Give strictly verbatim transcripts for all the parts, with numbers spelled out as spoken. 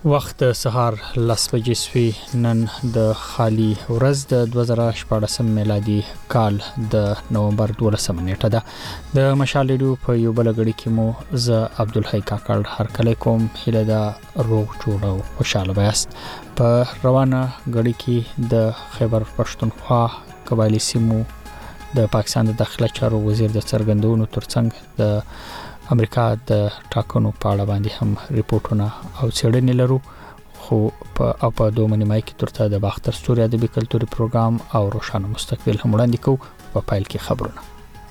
وخت سهار لس بجې سوي نن د خالي ورځ د دوه زره شپاړسم میلادي کال د نومبر دولسمه نیټه ده د مشال ریډیو په یو بل غړي کې مو ز عبدالحی کاکړ هر کله کوم هله دا روغ جوړ او خوشاله بیاست په روانه غړي کې د خیبر پښتونخوا قبایلی سیمو د پاکستان د داخله چارو وزیر د څرګندونو ترڅنګ د امریکا د ټاکنو په اړه باندې هم ریپورتونه او څېړنې لرو خو په اپا دوه منیمای کې ترته د باختر ستوري ادبي کلتوري پروګرام او روشانه مستقبل هم وړاندې کوو په پایل کې خبرونه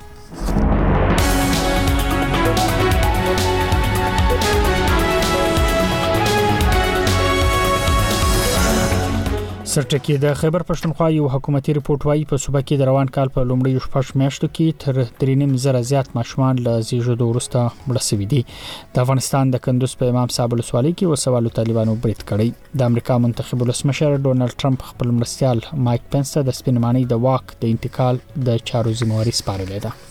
سرټکی د خیبر پښتونخوا یو حکومتي ریپورت وايي په صوبه کې د روان کال په لومړیو شپږ میاشتو کې تر درې نیم زره زیات ماشومان له زیږیدو وروسته مړه شوي دي د افغانستان د کندوز په امام صاحب ولسوالۍ کې وسوالو طالبانو برید کړی د امریکا منتخب ولسمشر ډونالد ټرمپ خپل مرستيال مایک پنس ته د سپینمانۍ د واک د انتقال د چارو ذمہواری سپارلې ده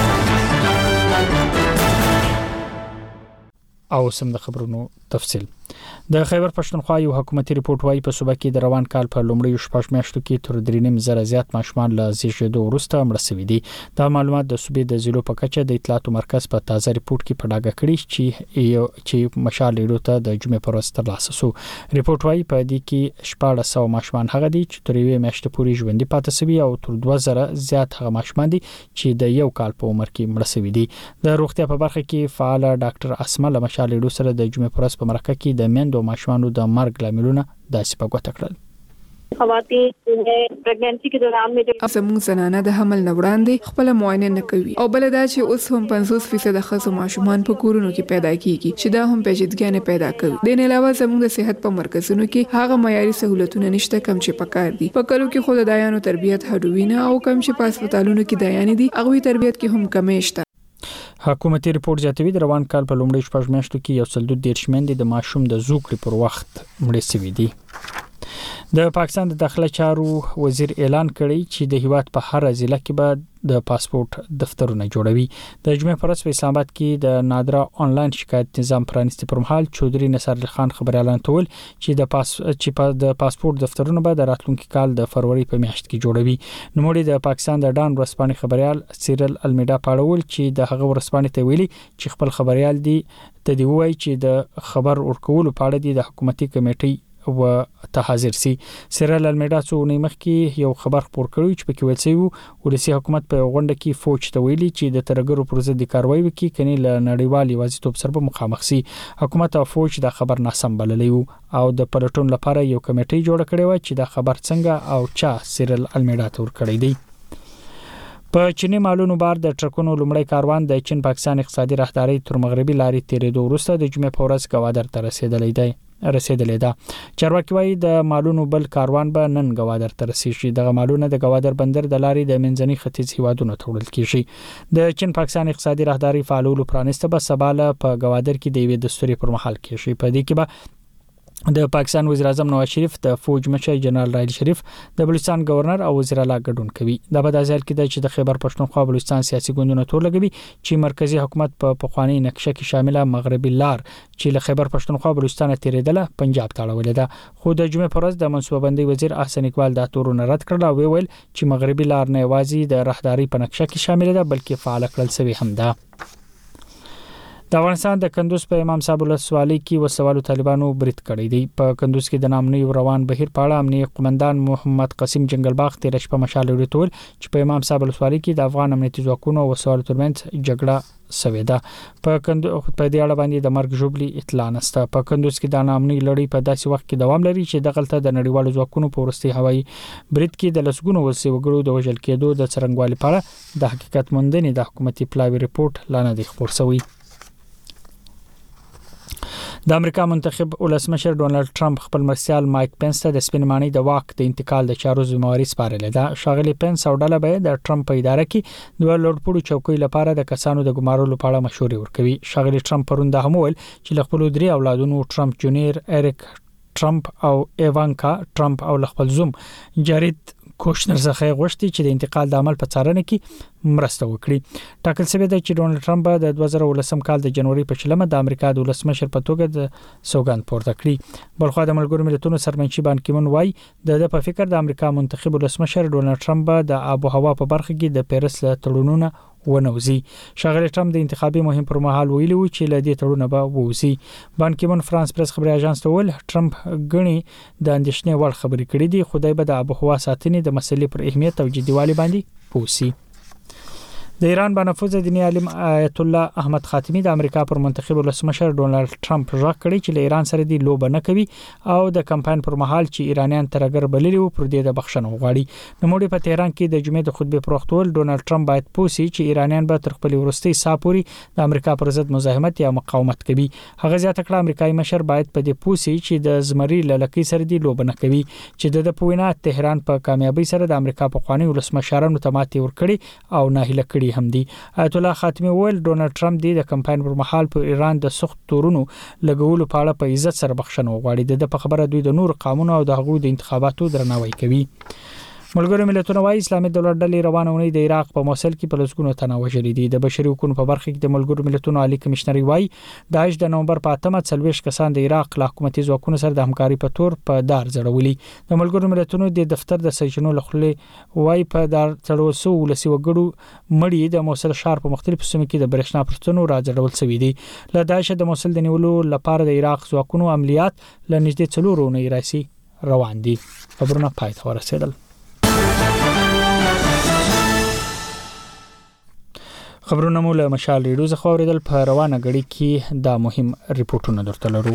او سم د خبرونو تفصیل د خیبر پښتونخوا یو حکومتي ریپورت وايي په صوبه کې د روان کال په لومړیو شپږ میاشتو کې تر درې نیم زره زیات ماشومان له زیږیدو وروسته مړه شوي دي دا معلومات د صوبې د ضلعو په کچه د اطلاعاتو مرکز په تازه ریپورت کې په ډاګه کړي چې چې مشال ریډیو ته د جمعې پر ورځ ترلاسه شو ریپورت وايي په دې کې شپږ سوه ماشومان هغه دي چې تر یوې میاشتې پورې ژوندۍ پاتې شوي او تر دوه زره زیات هغه ماشومان دي چې د یو کال په عمر کې مړه شوي دي د روغتیا په برخه کې فعال ډاکټر اسماء له مشال ریډیو سره د جمعې پر ورځ په مرکه کې د میندو ماشومانو د مرګ لاملونه داسې په ګوته کړل خواتین چې پریګننسي کې دوران کې زموږ زنانه د حمل نه وړاندې خپل معاینه نه کوي او بل دا چې اوس هم پنځوس فیصد خزو ماشومان په کورونو کې پیدا کیږي چې دا هم پیچیدګۍ پیدا کوي د نه علاوه زموږ د صحت په مرکزونو کې هغه معیاري سہولتونه نشته کم چې پکار دي په کلو کې خود دایانو تربیت هډوینه او کم چې په هسپتالونو کې دایانې دي هغه تربیت کې هم کمې شته حکومتي ریپورت زیاتوي د روان کال په لومړي شپږ میاشتو کې یو سل دوه دیرش مندې د ماشوم د زوکړې پر وخت مړې شوي دي د پاکستان د داخله چارو وزیر اعلان کړی چې د هیواد په هر ضلع کې به د پاسپورت دفترونه جوړوي د جمعې پر ورځ په اسلام آباد کې د نادره انلاین شکایت نظام پرانیستي پر مهال چودري نصر علي خان خبر اعلان کول چې د پاس چې د پاسپورت دفترونه به د راتلونکي کال د فروری په میاشت کې جوړوي نوموړي د پاکستان د ډان ورسپانې خبريال سیرل المیډا پاړول چې د هغه ورسپانې ته ویلي چې خپل خبريال دي ته دی وایي چې د خبر ورکول په اړه د حکومتي کمیټې و ته حاضر سي سیرل المیډا څو نه مخکې یو خبر خبر کړی چې پکې ویل شوی ولسی حکومت په غونډه کې فوج ته ویلي چې د ترګرو پر ضد کاروایی وکړي کني له نړیوال یوازیتوب سره مخامخ سي حکومت او فوج دا خبر ناسم بللی او د پلټون لپاره یو کمیټه جوړ کړې و چې دا خبر څنګه او چا سیرل المیډا ته ور کړی دی په چینی مالونو بار د ټرکونو لومړی کاروان د چین پاکستان اقتصادي راهداري تر مغربي لارې تیرېدو وروسته د جمعې په ورځ ګوادر ته رسیدلی دی رسیدلې ده چارواکي وايي د مالونو بل کاروان به نن ګوادر ته رسیږي دغه مالونه د ګوادر بندر د لارې د منځني ختیځ هیوادونو ته وړل کیږي د چین پاکستان اقتصادي راهداري فعالولو پرانیسته به سباله په ګوادر کې د یوې دستوري پر مهال کیږي په دې کې به د پاکستان وزیر اعظم نواز شریف د فوج مشر جنرال راحیل شریف د بلوچستان گورنر او وزیر اعلی ګډون کوي دا به د ځل کې د چې د خیبر پښتونخوا بلوچستان سیاسي ګوندونو تور لګوي چې مرکزی حکومت په پخوانی نقشه کې شامله مغربي لار چې له خیبر پښتونخوا بلوچستان تیرېدله پنجاب ته اړولې ده خو د جمعې پر ورځ د منصوبه بندي وزیر احسن اقبال دا تورونه رد کړل او ویل چې مغربي لار نه یوازې د راهداري په نقشه کې شامل ده بلکې فعال کړل شوی هم ده د افغانستان د کندوز په امام صاحب ولسوالۍ کې وسوالو طالبانو برید کړی دی په کندوز کې د نامنوي روان بهیر په اړه امنیتي قومندان محمد قاسم جنگلباغ تیر شپه مشال ورتول چې په امام صاحب ولسوالۍ کې د افغان امنیتي ځواکونو او وسوالو ترمنځ جګړه سوي ده په کندوز په دې اړه باندې د مرګ جوړلی اطلاع نشته په کندوز کې د نامنوي لړۍ په داسې وخت کې دوام لري چې د غلطه د نړیوالو ځواکونو په ورستي هوایي برید کې د لسګونو وسې وګړو د وژل کېدو د څرنګوالي په اړه د حقیقت موندنې د حکومتي پلاوی ریپورت لاندې دی خبر شوی د امریکا منتخب ولسمشر ډونالد ټرمپ خپل مرستيال مایک پنس ته د سپینمانۍ د واک د انتقال د چارو ذمہواری سپارلې ده شاغلی پنس او ډله به د ټرمپ په اداره کې دوه لوړپوړو چوکۍ لپاره د کسانو د ګمارلو په اړه مشورې ورکوي شاغلی ټرمپ پرون د همول چې خپل درې اولادونو ټرمپ جونیئر اریک ټرمپ او ایوانکا ټرمپ او خپل زوم جارید کوشنر څخه غوښتي چې د انتقال د عمل په څارنه کې مرسته وکړي. ټاکل شوی دی چې ډونالد ټرمپ د دوه زره ولسم کال د جنوري په شلمه د امریکا د ولسمشر په توګه د سوګند پورته کړي. بلخو د ملګرو ملتونو سرمنشي بان کی مون وايي د په فکر د امریکا منتخب ولسمشر ډونالد ټرمپ د آب او هوا په برخه کې د پیرس له تړونونو ونوزي. ښاغلی ټرمپ د انتخابي مهم پر مهال ویلي و چې له دې تړونه به ووزي. بان کی مون فرانس پریس خبري اژانس ته ویل ټرمپ غني د اندېښنې وړ خبرې کړې دي، خدای به د آب او هوا ساتنې د مسلې پر اهمیت او جديوالي باندې پوسي. د ایران بنفوذ دیني عالم آیت الله احمد خاتمی د امریکا پر منتخب ولسمشر ډونالد ټرمپ ژغ کړی چې له ایران سره دی لوبه نه کوي او د کمپاین پر مهال چې ایرانیان ترګر بللی وو پر دې د بخښنه وغواړي. نو موږ په تهران کې د جمعې د خطبه پر وخت ول ډونالد ټرمپ باید پوسی چې ایرانیان به تر خپل ورستي ساپوري د امریکا پر ضد مزاحمت یا مقاومت کوي. هغه زیاته کړه امریکایي مشر باید په دې پوسی چې د زمري للکې سره دی لوبه نه کوي چې د پوینا تهران په کامیابی سره د امریکا په قوانینو ولسمشرانو ته ماتې ورکړي او ناهیله کړي هم دي. آیت الله خاتمی ویل ډونالد ټرمپ د کمپاین پر مهال په ایران د سخت تورونو لګولو په اړه په عزت سره بخښنه وغواړي. د په خبره دوی د نور قانون او د هغوی د انتخاباتو درناوی کوي. ملګرو ملتونو وايي اسلامي دولت ډلې روانونه د عراق په موصل کې په لسګونو تنه وژلي دي. د بشري حقوقو په برخه کې د ملګرو ملتونو عالی کمشنري وايي داعش د نومبر په اتمه څلويښت کسان د عراق له حکومتي ځواکونو سره د همکاري په تور په دار ځړولي. د ملګرو ملتونو د دفتر د سجنو لخلې وايي په دار څلوسو ولسی وګړو مړی د موصل ښار په مختلفو سیمو کې د برېښنا پرڅونو راځړول شوی دي. له داعش د موصل د نیولو لپاره د عراق ځواکونو عملیات له نږدې څلورو نه راسي روان دي. خبرونه پای ته ورسېدل. خبرونه مو له مشال ریډیو څخه اوریدل. په روانه غړي کې دا مهم ریپورتونه درته لرو.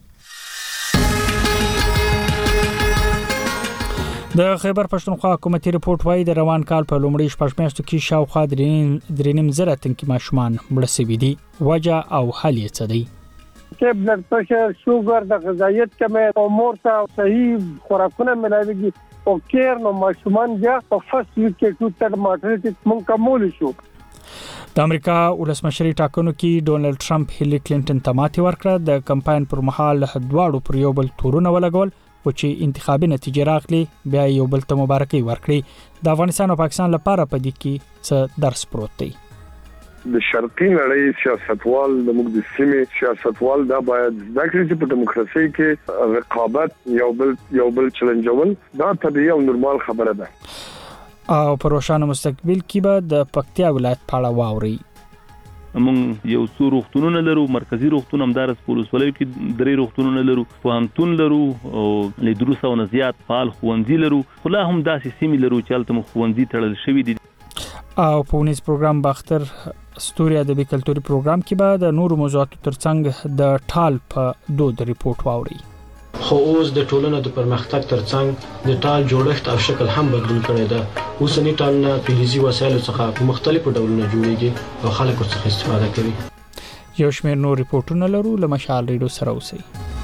د خیبر پښتونخوا حکومتي ریپورت وايي د روان کال په لومړي شپږ میاشتو کې شاوخوا درېنیم زره تنکي ماشومان مړه شوي دي. وجه او حل یې څه دی؟ کې بلډ پريشر، شوګر، د غذایت کمی او مور ته صحیح خوراکونه ملایوي او کیر نو ماشومان بیا په فرست ویک کې ټو تر ماټرنټي مونږ کومول شو. د امریکا ولسمشري ټاکنو کې ډونالد ټرمپ هیلری کلینټن ته ماتې ورکړه. د کمپاین پر مهال دواړو پر یو بل تورونه ولګول او چې انتخابي نتیجه راغلی بیا یو بل ته مبارکي ورکړي. د افغانستان او پاکستان لپاره په دې کې څه درس پروت دی. د شرقي نړۍ سیاستوال د موږ د سیمې سیاستوال دا باید ځکه چې په دیموکراسي کې رقابت یو بل یو بل چیلنجول دا طبيعي او نورمال خبره ده. او په روښانه مستقبل کې به د پکتیا ولایت په اړه واوري. موږ یو څو روغتونونه لرو، مرکزی روغتون همدارس پولیس ولایت کې درې روغتونونه لرو، پوهنتون لرو او له دروسه او زیات فعال ښوونځي لرو. خو لا هم داسې سیمې لرو چې هلته مو ښوونځي تړل شوي دي. او په ونیز پروګرام باختر ستوري ادبي کلتوري پروګرام کې به د نورو موضوعاتو ترڅنګ د ټال په دود ریپورت واوري. خو اوس د ټولنې د پرمختګ ترڅنګ د ټال جوړښت او شکل هم بدلون کړی دی. اوسنی ټالونه فلزي وسایلو څخه په مختلفو ډولونو جوړیږي او خلک ورڅخه استفاده کوي. یو شمېر نور ریپورتونه لرو. له مشال ریډیو سره اوسئ.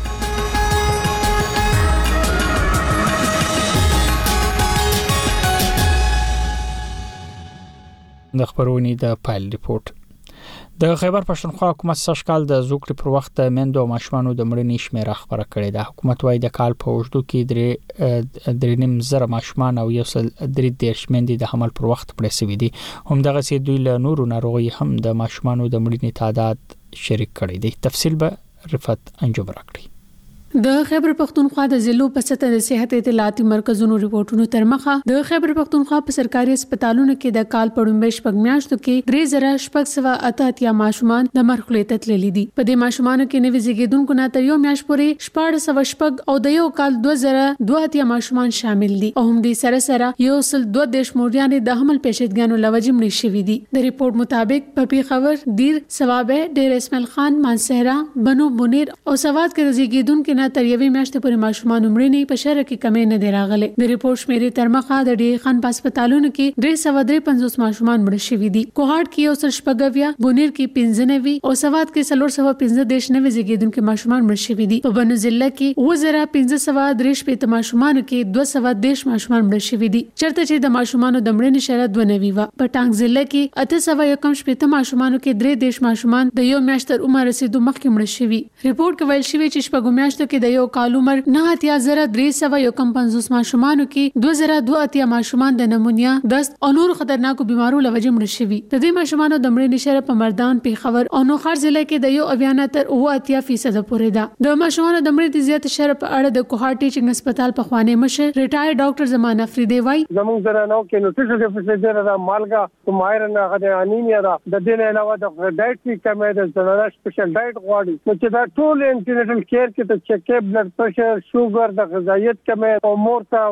د خبرونې د پایل ریپورت. د خیبر پښتونخوا حکومت سږکال د زوکړې پر وخت د میندو او ماشومانو د مړینې شمیره خبره کړې ده. حکومت وايي د کال په اوږدو کې درې درېنیم زره ماشومان او یو سل درې دېرش میندې د حمل پر وخت مړې شوي دي. همدغسې دوی له نورو ناروغیو هم د ماشومانو د مړینې تعداد شریک کړی دی. تفصیل به رفت انجوم راکړي. د خیبر پښتونخوا د ضلعو په سطح د صحت اطلاعاتي مرکزونو ریپورتونو تر مخه د خیبر پښتونخوا په سرکاري هسپتالونو کې د کال په لومړۍ شپږ میاشتو کې درې زره شپږ سوه اته اتیا ماشومان د مرګ خولې ته تللي دي. په دې ماشومانو کې نوي زیږیدونکو نه تر یو میاشت پورې شپاړس سوه شپږ او د یو کال دوه زره دوه اتیا ماشومان شامل دي او هم دې سره سره یو سل دوه دېرش موریانې د حمل پیچیدګیانو له وجې مړې شوي دي. د ریپورت مطابق په پیښور، دیر، سوابه، ډیر اسماعیل خان، مانسهره، بنو بنیر او سوات کې د زیږیدونکو نه تر یوې میاشتې پورې ماشومان مړینې په شهر کې کمې نه دی راغلي. د ریپورت شمیرې تر مخه د ډي خان په هسپتالونو کې درې سوه درې پنځوس ماشومان مړه شوي دي. کوهاټ کې یو سل شپږ اویا، بونیر کې پنځه نوي او سوات کې څلور سوه پنځه دېرش نوي زیږیدونکي ماشومان مړه شوي دي. په بنو ضلع کې اووه زره پنځه سوه درې شپېته ماشومانو کې دوه سوه دېرش ماشومان مړه شوي دي، چېرته چې د ماشومانو د مړینې شرح دوه نوي وه. په ټانګ ضلع کې اته سوه یو کم شپېته ماشومانو کې درې دېرش ماشومان د یو میاشت تر عمر رسیدو مخکې مړه شوي. ریپورت کې ویل شوی چې شپږو میاشتو کې کې د یو کال عمر نه اتیا زره درې سوه یو کم پنځوس ماشومانو کې دوه زره دوه اتیا ماشومان د نمونیا دست او نور خطرناکو بیمارو لوجه مړه شوي. د دې ماشومانو د مړینې نشره په مردان، پیښور او نوخار ضلع کې د یو اویا نه تر اوه اتیا فیصد پورې ده. د ماشومانو د مړینې زیات شره په اړه د کوهاټ ټیچنګ هسپتال په خوانې مشر ریټایر ډاکټر زمان افریدی وایي زموږ سره نو کې نوټیشن ډیفیسیټ دا مالګه ماهر نه غده انیمیا دا د دې نه علاوه د ډایټري کمې د زړه سپیشل ډایټ غواړي چې دا ټول انټینیټل کیر کې ته چیک اپ بلډ پريشر شوګر د غذایت کمې او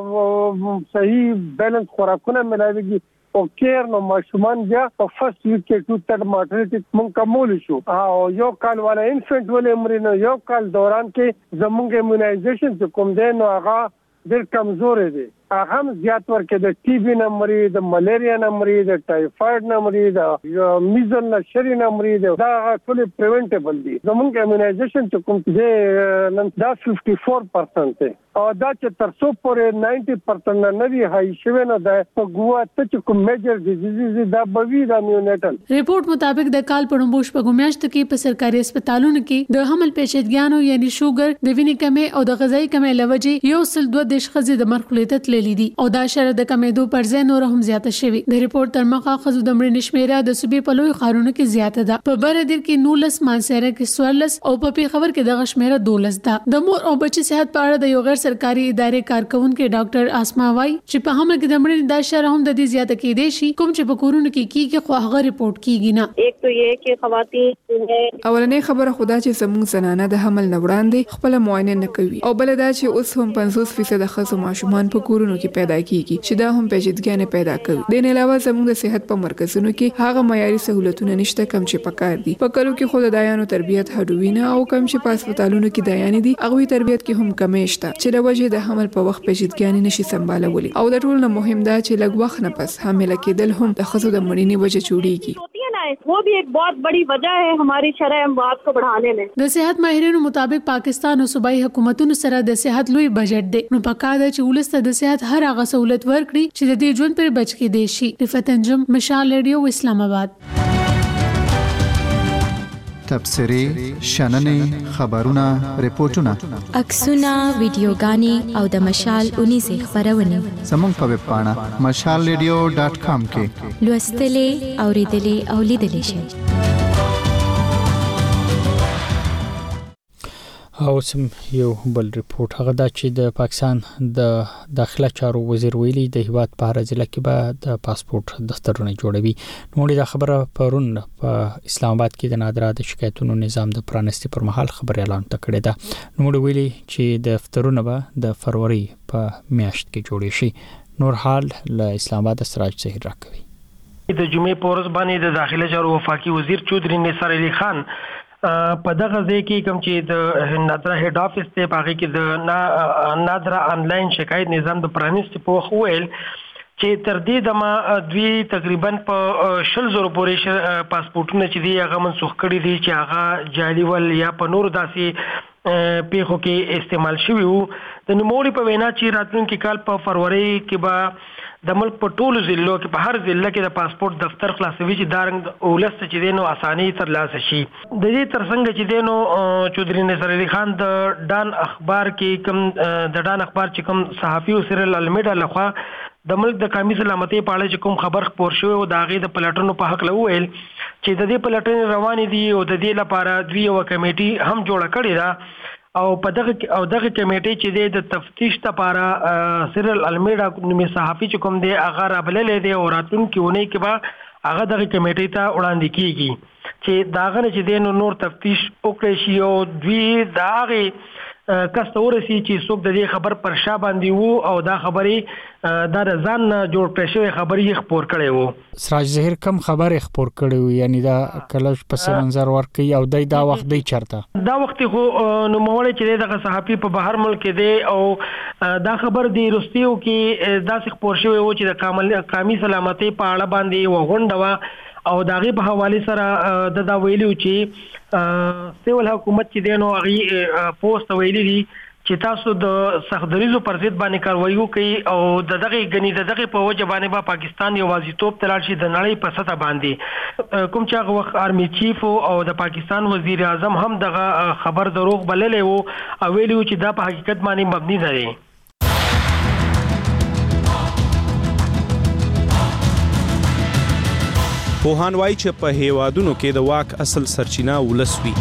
مورته صحیح بیلنس خوراکونه ملایوي او کیر نو ماشومان بیا په فرست ویک کې ټو تر ماټرنټی مونږ کومول شو او یو کال والا انفنټ ولې مرینو یو کال دوران کې زمونږ ایمونایزیشن چې کوم دی نو هغه ډېر کمزور دی. هغه هم زیات ورکې د ټي بي نه مري، د ملیریا نه مري، د ټایفاید نه مري، د میزل نه شری نه مري، دا ټول پریونټیبل دي. زمونږ ایمونایزیشن چې کوم دی نن دا ففټي فور پرسنټ دی او دا چې تر څو پورې ناینټي پرسنټ نه وي هاي شوی نو دا په ګوا ته چې کوم میجر ډیزیز دا بوي دا نیونیټل. ریپورت مطابق د کال په لومړیو شپږو میاشتو کې په سرکاري هسپتالونو کې د حمل پیچیدګیانو یعنی شوګر، د وینې کمې او د غذایي کمې لوجې یو سل دوه دیش ښځې د مرګ خولې ته تللې دي او دا شره د کمېدو پر ځای نور هم زیاته شوې. د ریپورت تر مخه ښځو د مړینې شمیره د صوبې په لویو ښارونو کې زیاته ده. په بره دیر کې نولس، مانسهره کې څوارلس او په پیښور کې دغه شمیره دولس ده. د مور او بچي صحت په اړه د یو غیر سرکاري ادارې کارکونکو ډاکټر اسما وایي چې په حمل کې د مړینې دا شره هم د دې زیاته کېدای شي کوم چې په کورونو کې کیږي خو هغه ریپورت کیږي نه. ایک تو یہ کہ خواتین اولنې خبره خدا چې زموږ زنانه د حمل نه وړاندې خپل معاینه نه کوي او بل دا چې اوس هم پنځوس فیصد ښځو ماشومان په کورونو کې پیدا کیږي چې دا هم پیچیدګیانې پیدا کوي. د نه علاوه زموږ د صحت په مرکزونو کې هغه معیاري سہولتونه نشته کم چې پکار دي. په کلو کې خود د دایانو تربیت هډوینه او کم چې په هسپتالونو کې دایانې دي هغه تربیت کې هم کمې شته چې د وجې د حمل په وخت پیچیدګیانې نشي سمبالولی او د ټول نه مهم دا چې لږ وخت نه پس حامله کېدل هم د ښځو د مړینې وجه جوړیږي. وہ بھی ایک بہت بڑی وجہ ہے ہماری شرح اموات کو بڑھانے میں. د صحت ماهرینو مطابق پاکستان او صوبایي حکومتونو سره د صحت لوی بجټ دی نو پکار دی چې ولسته د صحت هر هغه سہولت ورکړي چې د دې ژوند پر بچ کې دی شي. رفعت انجم، مشال ریډیو، اسلام آباد. تبصرې، شننې، خبرونه، ریپورتونه، عکسونه، ویډیوګانې او د مشال اونیزې خبرونه زموږ په ویب پاڼه مشال ریډیو ډاټ کام کې لوستلې، اوریدلې او لیدلې شئ. او سم یو بل ریپورت هغه دا چې د پاکستان د داخله چارو وزیر ویلي د هیواد په هر ضلع کې به د پاسپورت دفترونه جوړوي. نو دا خبره پرون په اسلام آباد کې د نادره د شکایتونو نظام د پرانستی پر مهال خبر اعلان کړی ده. نو ویلي چې د دفترونه به د فروری په میاشت کې جوړ شي. نور حال له اسلام آباد سراج ظهیر راکوي. د جمعې په ورځ باندې د داخله چارو وفاقي وزیر چودري نثار علي خان په دغه ځای کې کوم چې د نادره هډ افیس ته پاږي کې د نادره انلاین شکایت نظام د پرانیست په خو ویل چې تر دې د ما دوی تقریبا په شل زره پورې پاسپورتونه چې دی هغه منسوخ کړي دي چې هغه جعلي ول یا په نور داسې پیښو کې استعمال شوی وو. د نوموړي په وینا چې راتلونکي کال په فروری کې به د ملک په ټولو ضلعو کې په هر ضلع کې د پاسپورت دفتر خلاصوي چې دارنګ اولس چې دینو اساني تر لاسه شي. د دې ترڅنګ چې دینو چودري نثار علي خان د ډان اخبار کې کوم د ډان اخبار چې کوم صحافي او سیرل المیډا لخوا د ملک د قومي سلامتۍ په اړه چې کوم خبر خپور شوی او د هغې د پلټنو په حق ویل چې د دې پلټنې روانې دي او د دې لپاره دوی یوه کمیټي هم جوړه کړې ده او په دغه او دغه کمیټې چې د تفتیش لپاره سیرل المیډا نومي صحافي چې کوم دی هغه رابللې دی او راتلونکي اونۍ کې به هغه دغه کمیټې ته وړاندې کیږي چې دا غنه چې د نور تفتیش وکړي شي او دوی دا هغه کس ته ورسي چې څوک د دې خبر پر شا باندې وو او دا خبرې دا ځان جوړ کړی شوی خبرې خپور کړی وو. سراج ظهیر کم خبرې خپور کړی وو یعنی دا کله پس منظر ورکي او دای دا وخت دی چرته دا وخت خو نو مولې چې دغه صحافي په بهر ملک دی او دا خبر دی رستیو کې داسې خپور شوی وو چې د کامل قومي سلامتۍ په اړه باندې وغونډه وا او داغه په حواله سره د دا ویلو چې سیول حکومت چې دینو هغه پوسټ ویلي دي چې تاسو د سختدریزو پر ضد باندې کاروایی وکړي او د دغه غنی د دغه په وجه باندې با پاکستان یو واضحتوب تلل شي د نړۍ په سطح باندې کوم چې هغه وخت آرمي چیف او د پاکستان وزیر اعظم هم دغه خبر دروغ بللې وو او ویلو چې دا په حقیقت باندې مبني دی. پوهان وایي چې په هیوادونو کې د واک اصل سرچینه ولس وي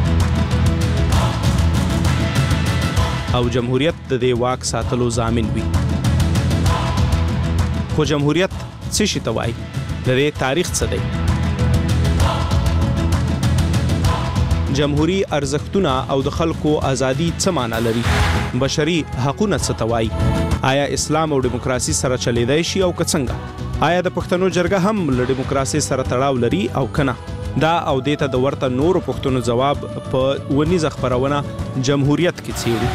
او جمهوریت د دې واک ساتلو ضامن وي. خو جمهوریت څه شي ته وایي؟ د دې تاریخ څه دی؟ جمهوری ارزښتونه او د خلکو ازادي څه معنی لري؟ بشري حقوقونه څه ته وایي؟ آیا اسلام او دیموکراسي سره چلیدای شي او که څنګه؟ آیا د پښتنو جرګه هم له دیموکراسي سره تړاو لري او کنه؟ دا او دیته د ورته نورو پښتنو جواب په ونیزه خبرونه جمهوریت کې څیړو.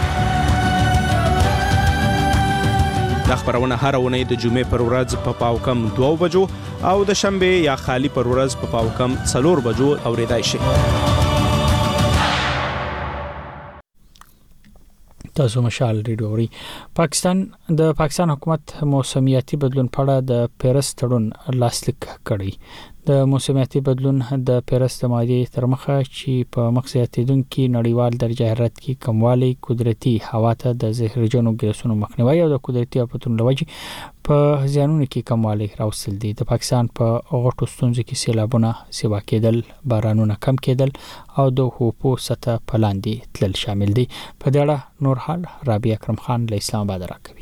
دا خبرونه هر ونې د جمعې پر ورځ په پاو کم دوه بجو او د شنبه یا خالی پر ورځ په پاو کم څلور بجو اوریدای شي. تاسو مشال ریډیو اوري. پاکستان د پاکستان حکومت موسمیاتي بدلون په اړه د پیرس تړون لاسلیک کړی. د موسمیاتي بدلون د پیرس د ماده تر مخه چې په مقصدیدونکو نړیوال درجه حرارت کې کموالی، قدرتي هوا ته د زهرجنو ګیسونو مخنیوي او د قدرتي افتونو لوجه په ځانونو کې کموالی راوستل دي. د پاکستان په غټو ستونزو کې سیلابونه، سیوا کېدل، بارانونه کم کېدل او د هوپو سطح پلاندې تلل شامل دي. په دې اړه نور حال رابعه اکرم خان له اسلام آباد راکوي.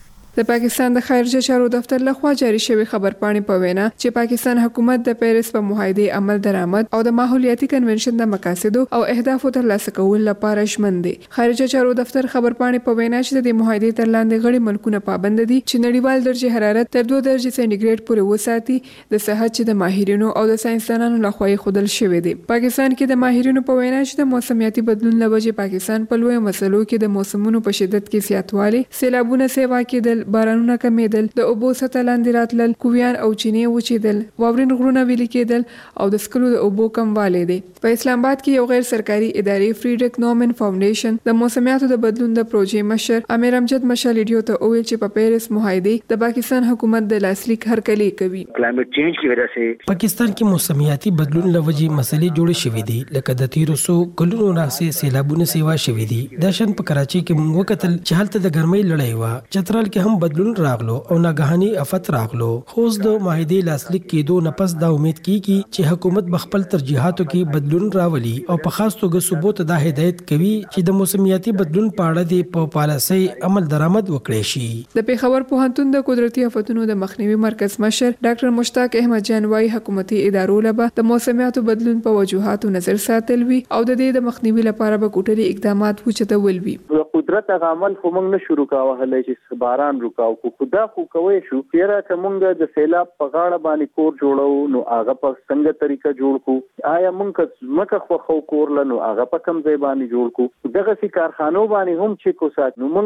د پاکستان د خارجه چارو دفتر لخوا جاری شوی خبرپاڼې په وینا چې پاکستان حکومت د پیرس په معاهده عمل درآمد او د ماحولیاتي کنونشن د مقاصدو او اهدافو ترلاسه کولو لپاره ژمن دي. خارجه چارو دفتر خبرپاڼې په وینا چې د معاهده تر لاندې غړي ملکونه پابند دي چې نړیوال درجه حرارت تر دوه درجه سانتیګریډ پورې وساتي د صحت چې د ماهرینو او د ساينسدانانو لخوا خودل شوی دی. پاکستان کې د ماهرینو په وینا چې د موسمیاتي بدلون لوجه پاکستان په لوی مسلو کې د موسمونو په شدت کې زیاتوالی، سیلابونه، سیوا کېدل، بارانونه کمیدل، د اوبو سطح لاندې راتلل، کویان او چینې وچیدل، واورین غرونه ویلي کېدل او د سکلو د اوبو کموالی دی. په اسلام آباد کې یو غیر سرکاري ادارې فریډریک نورمن فاونډیشن د موسمیاتو د بدلون د پروژې مشر امیر امجد مشال ریډیو ته وویل چې په پیرس معاهده د پاکستان حکومت د لاسلیک هرکلی کوي. کلایمټ چینج کی وجہ سے پاکستان کې موسمیاتي بدلون لوجه مسلې جوړې شوې دي، لکه د تیرو سو کلونو راځي سیلابونه سیوا شوې دي. د شن په کراچي کې موږ وکتل چې حالت د ګرمۍ لړۍ و، چترال کې هم بدلون راغلو او ناګهاني افت راغلو. خو د معاهده لاسلیک کېدو نه پس دا امید کیږي چې حکومت بخپل ترجیحاتو کې بدلون راولي او په خاص توګه ثبوت دا هدایت کوي چې د موسمیاتي بدلون په اړه د په پالیسۍ عمل درآمد وکړي شي. د پیښور پوهنتون د قدرتي افتونو د مخنیوي مرکز مشر ډاکټر مشتاق احمد جان وايي حکومتي ادارو لپاره د موسمیاتو بدلون په وجوهاتو نظر ساتل وي او د دې د مخنیوي لپاره به کوټري اقدامات وچتول وي. قدرت عمل خو موږ نه شروع کاوه هلې چې باران رکاو کو خدا خو کوي شو پیرا کومګه د سیلاب په غاړه باندې کور جوړو نو هغه په څنګه طریقه جوړ کو آیا موږ مکه خو خو کور لنو هغه په کم ځای باندې جوړ کو دغه سي کارخانو باندې هم چې کو سات نو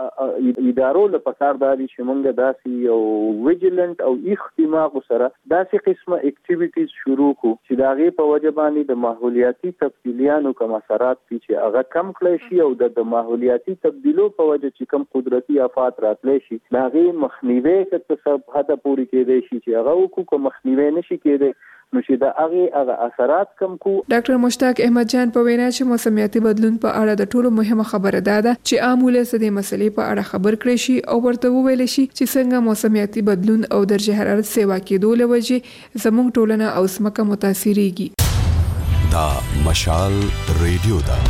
موږ ادارو له پکارداري چې موږ داسي او ویجیلنت او اختماق سره داسي قسمه اکټیویټیز شروع کو چې داغه په وجه باندې د ماحولیاتي تبدیلیانو کوم اثرات چې هغه کم کړی شي او د ماحولیاتي تبدیلو په وجه چې کوم قدرتي آفات راتلی شي داغه مخنیوي کته سب حدا پوری کېدای شي چې هغه کو کوم مخنیوي نشي کېدای نو چې دا هغه هغه اثرات کم کو. ډاکټر مشتاق احمد جان په وینا چې موسمیاتي بدلون په اړه د ټولو مهمه خبره ده چې عام ولس د مسلې په اړه خبر کړي شي او ورته وویل شي چې څنګه موسمیاتي بدلون او درجه حرارت سیوا کېدو لوجه زموږ ټولنه او سمکه متاثرېږي. دا مشال ریډیو ده.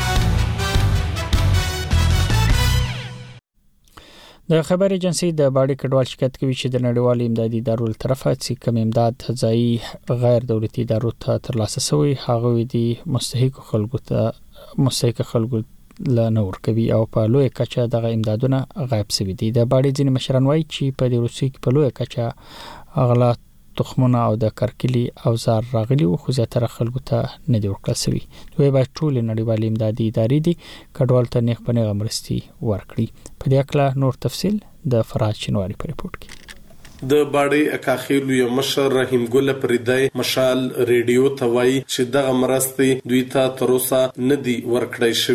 د خبر ایجنسی د باډي کډوال شکایت کوي چې د نړیوال امدادي ادارو له طرفه چې کوم امداد ځای غیر دولتي ادارو ته ترلاسه شوی هغه دي مستحق خلکو ته مستحق خلکو لا نور کوي او په لوی کچه دغه امدادونه غایب شوي دي. د باډي ځینې مشران وایي چې په دې روسي کې په لوی کچه اغلا تخمونه او د کرکلی اوزار راغلي او خو زیاتره خلکو ته نه دی ورکړل شوی. دوی به ټول نړیوال امدادي ادارې دي کډوال ته نیغ په نیغه مرستي ورکړي. په دې اړه نور تفصیل د فراد شینواری په ریپورت کې. د باډي اکاخیلو یو مشر رحیم ګل پریدای مشال ریډیو ته وایي چې دغه مرستې دوی ته تر اوسه نه دی ورکړی شوی.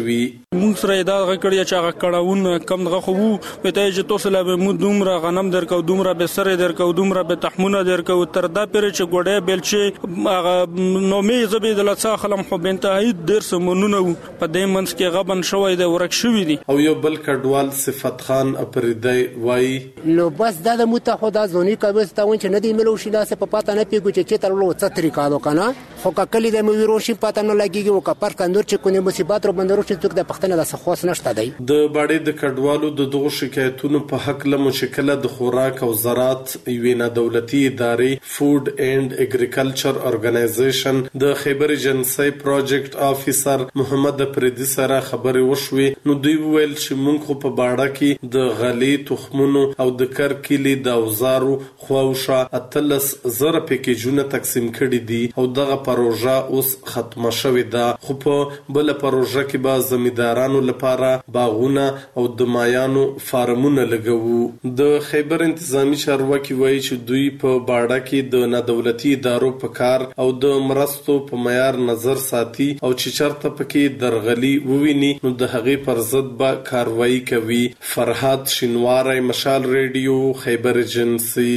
موږ سره دا غکړی چې هغه کړهون کم دغه خو په ته چې تاسو لا به مو دومره غنم درکو دومره به سره درکو دومره به تحمونه درکو تر دا پیر چې ګوډه بل چې هغه نومې زبې د لڅا خلم خو بنتهایی ډیر سمونونه په دې منځ کې غبن شوی د ورک شوی دي او یو بل کډوال صفت خان اپریدای وای نو بس دا د متحده ځونی کابل ته ون چې ندی ملو شي لاسه په پاته نه پیګو چې چې تر لو څه طریقه وکنه خو کله د مویرو شي پاته نه لګيږي او کپر کندور چې کونه مصیبت رو بندرو چې څوک د پښتنه د سخوس نشته دی د باړې د کډوالو د دغه شکایتونو په حق له مشکله د خوراک او زراعت یوه دولتي ادارې فود اینڈ اګریکلچر اورګنایزیشن د خیبر ایجنسی پروجیکټ افیسر محمد پردي سره خبري وشوي نو دوی ویل چې موږ خو په باړه کې د غلي تخمونو او د کرکلی د اوزارو خوښه اتلس زره پیکیجونه تقسیم کړي دي او دغه پروژه اوس ختمه شوې ده خو په بل پروژه کې به زمیندارانو لپاره باغونه او د مایانو فارمونه لګوو د خیبر انتظامی چارواکي وایي چې دوی په باړه کې د نادولتي ادارو په کار او د مرستو په معیار نظر ساتي او چې چرته پکې درغلي وویني نو د هغې پر ضد به کاروایی کوي فرهاد شینواری مشال ریډیو خیبر ایجنسی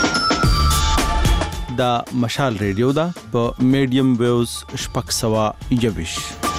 دا مشال ریډیو دا په میډیم ویوز شپږ سوه یویش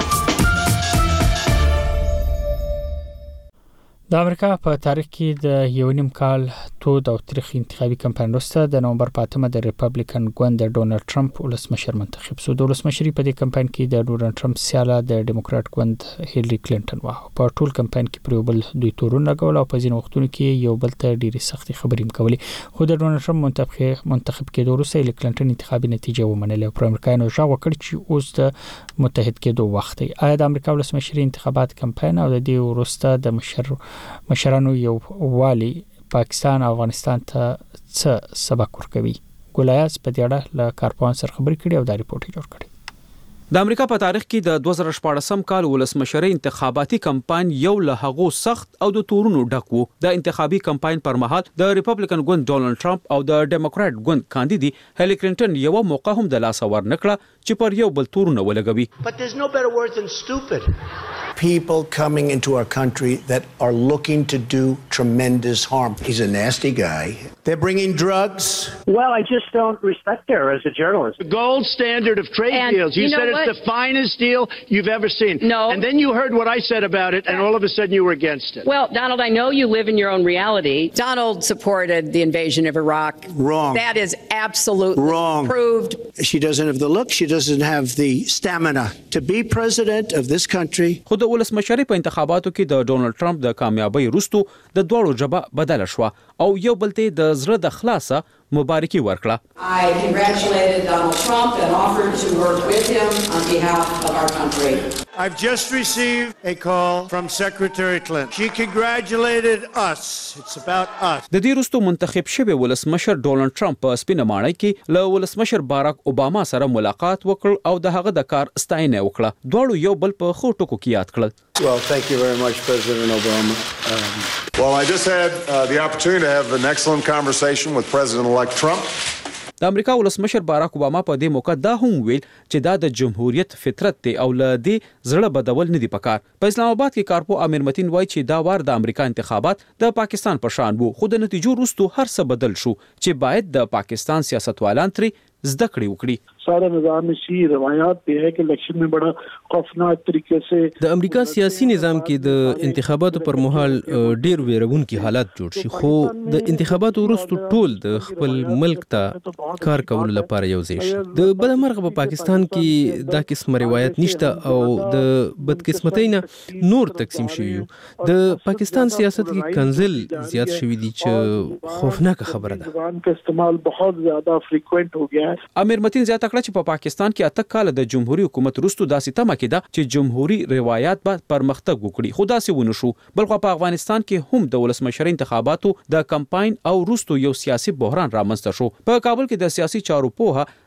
د امریکا په تاریخ کې د یو نیم کال تود او تاریخ انتخابي کمپاین وروسته د نومبر په اتمه د ریپبلیکن ګوند د ډونالد ټرمپ ولسمشر منتخب شو. د ولسمشري په دې کمپاین کې د ډونالد ټرمپ سیاله د ډیموکرات ګوند هیلری کلینټن و. په ټول کمپاین کې پر یو بل دوی تورونه لګول او په ځینو وختونو کې یو بل ته ډېری سختي خبرې کولې خو د ډونالد ټرمپ منتخب منتخب کېدو وروسته هیلری کلینټن انتخابي نتیجه ومنله او پر امریکایانو ژغ وکړ چې اوس د متحد کېدو وخت دی. آیا د امریکا ولسمشري انتخابات کمپاین او د دې وروسته د مشر مشرانو یو والی پاکستان او افغانستان ته څه سبق ورکوي؟ ګولایاس په دې اړه له کارپوهان سره خبرې کړې او دا ریپورت جوړ کړی. د امریکا په تاریخ کې د دوه زره شپاړسم کال ولسمشري انتخاباتي کمپاین یو له هغو سخت او د تورونو ډک وو. د انتخابي کمپاین پر مهال د ریپبلیکن ګوند ډونالد ټرمپ او د ډیموکرات ګوند کاندیدي هیلری کلینټن یو موقع هم د لاس ور نکړه چې پر یو بل تورونه ولګوي. But there's no better word than stupid. People coming into our country that are looking to do tremendous harm. He's a nasty guy. They're bringing drugs. Well, I just don't respect her as a journalist. The gold standard of trade and deals. You, you said it's what? the finest deal you've ever seen. No. And then you heard what I said about it, and all of a sudden you were against it. Well, Donald, I know you live in your own reality. Donald supported the invasion of Iraq. Wrong. That is absolutely Wrong. proved. She doesn't have the look. She doesn't have the stamina to be president of this country. خو د ولسمشري په انتخاباتو کې د ډونالد ټرمپ د کامیابی وروسته د دوړو جبهه بدل شو او یو بل ته د زړه د خلاصه مبارکي ورکړه. I congratulated Donald Trump and offered to work with him on behalf of our country. I've just received a call from Secretary Clinton. She congratulated us. It's about us. د دې وروسته منتخب شوی ولسمشر ډونالد ټرمپ په سپینه ماڼۍ کې له ولسمشر باراک اوباما سره ملاقات وکړ او د هغه د کار ستاینه وکړه. دوړو یو بل په خو ټکو کې یاد کړل. Well, thank you very much, President Obama. Um, well, I just had uh, the opportunity to have an excellent conversation with President-elect Trump. د امریکا ولسمشر باراک اوباما په دې موقع دا هم ویل چې دا د جمهوریت فطرت دی او له دې زړه بدول نه دی پکار. په اسلام آباد کې کارپو امیر متین وایي چې دا وار د امریکا انتخابات د پاکستان په شان وو خو د نتیجو وروسته هر څه بدل شو چې باید د پاکستان سیاستوالان ترې زده کړې وکړي. सारा निज़ाम सी रवायात पे है कि इलेक्शन में बड़ा खौफनाक तरीके से د امریکا سیاسي نظام کې د انتخاباتو پر مهال ډیر ویرونکي حالات جوړ شي خو د انتخاباتو وروسته ټول د خپل ملک ته کار کولو لپاره یو ځای شي. د بل مرغه په پاکستان کې دا قسم روایت نشته او د بدقسمتۍ نه نور تقسیم شوی. د پاکستان سیاست کې کنزل زیات شوی دي چې خوفناک خبره ده. زبان کا استعمال बहुत ज्यादा फ्रीक्वेंट हो गया है. امیر متین زیاته کړه چې په پاکستان کې اته کال د جمهوریت حکومت وروسته داسې تمه کېده چې جمهوریت روایت به پرمختګ وکړي خو داسې ونه شو. بلخو په افغانستان کې هم د ولسمشري انتخاباتو د کمپاین او وروسته یو سیاسي بحران رامنځته شو. په کابل کې د سیاسي چارو پوهه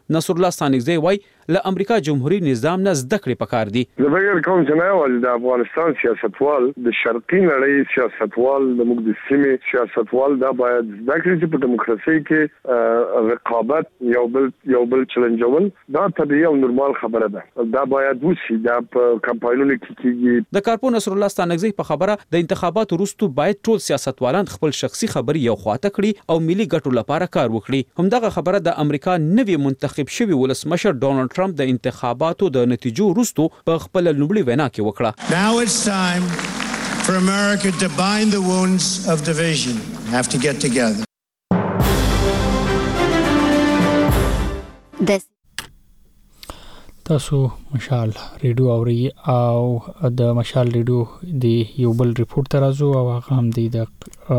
نصر الله ستانکزی وای له امریکا جمهوریت نظام نه زده کړې پکار دي. زه فکر کوم چې نه ول د افغانستان سیاستوال د شرقي نړۍ سیاستوال د موږ د سیمې سیاستوال دا باید زده کړي چې په دیموکراسي کې رقابت یو بل یو بل چیلنجول دا طبیعي او نورمال خبره ده. دا باید وشي دا په کمپاینونو کې کیږي. د کارپو نصر الله ستانکزی په خبره د انتخاباتو وروسته باید ټول سیاستوالان خپل شخصي خبري یو خواته کړي او ملي ګټو لپاره کار وکړي. همدغه خبره د امریکا نوی منتخب شوی ولسمشر ډونالد ټرمپ د انتخاباتو د نتیجو وروسته په خپل لومړي وینا کې وکړه. Now it's time for America to bind the wounds of division. We have to get together. تاسو مشال ریډیو اوري او د مشال ریډیو د یو بل ریپورت ترازو او هغه هم د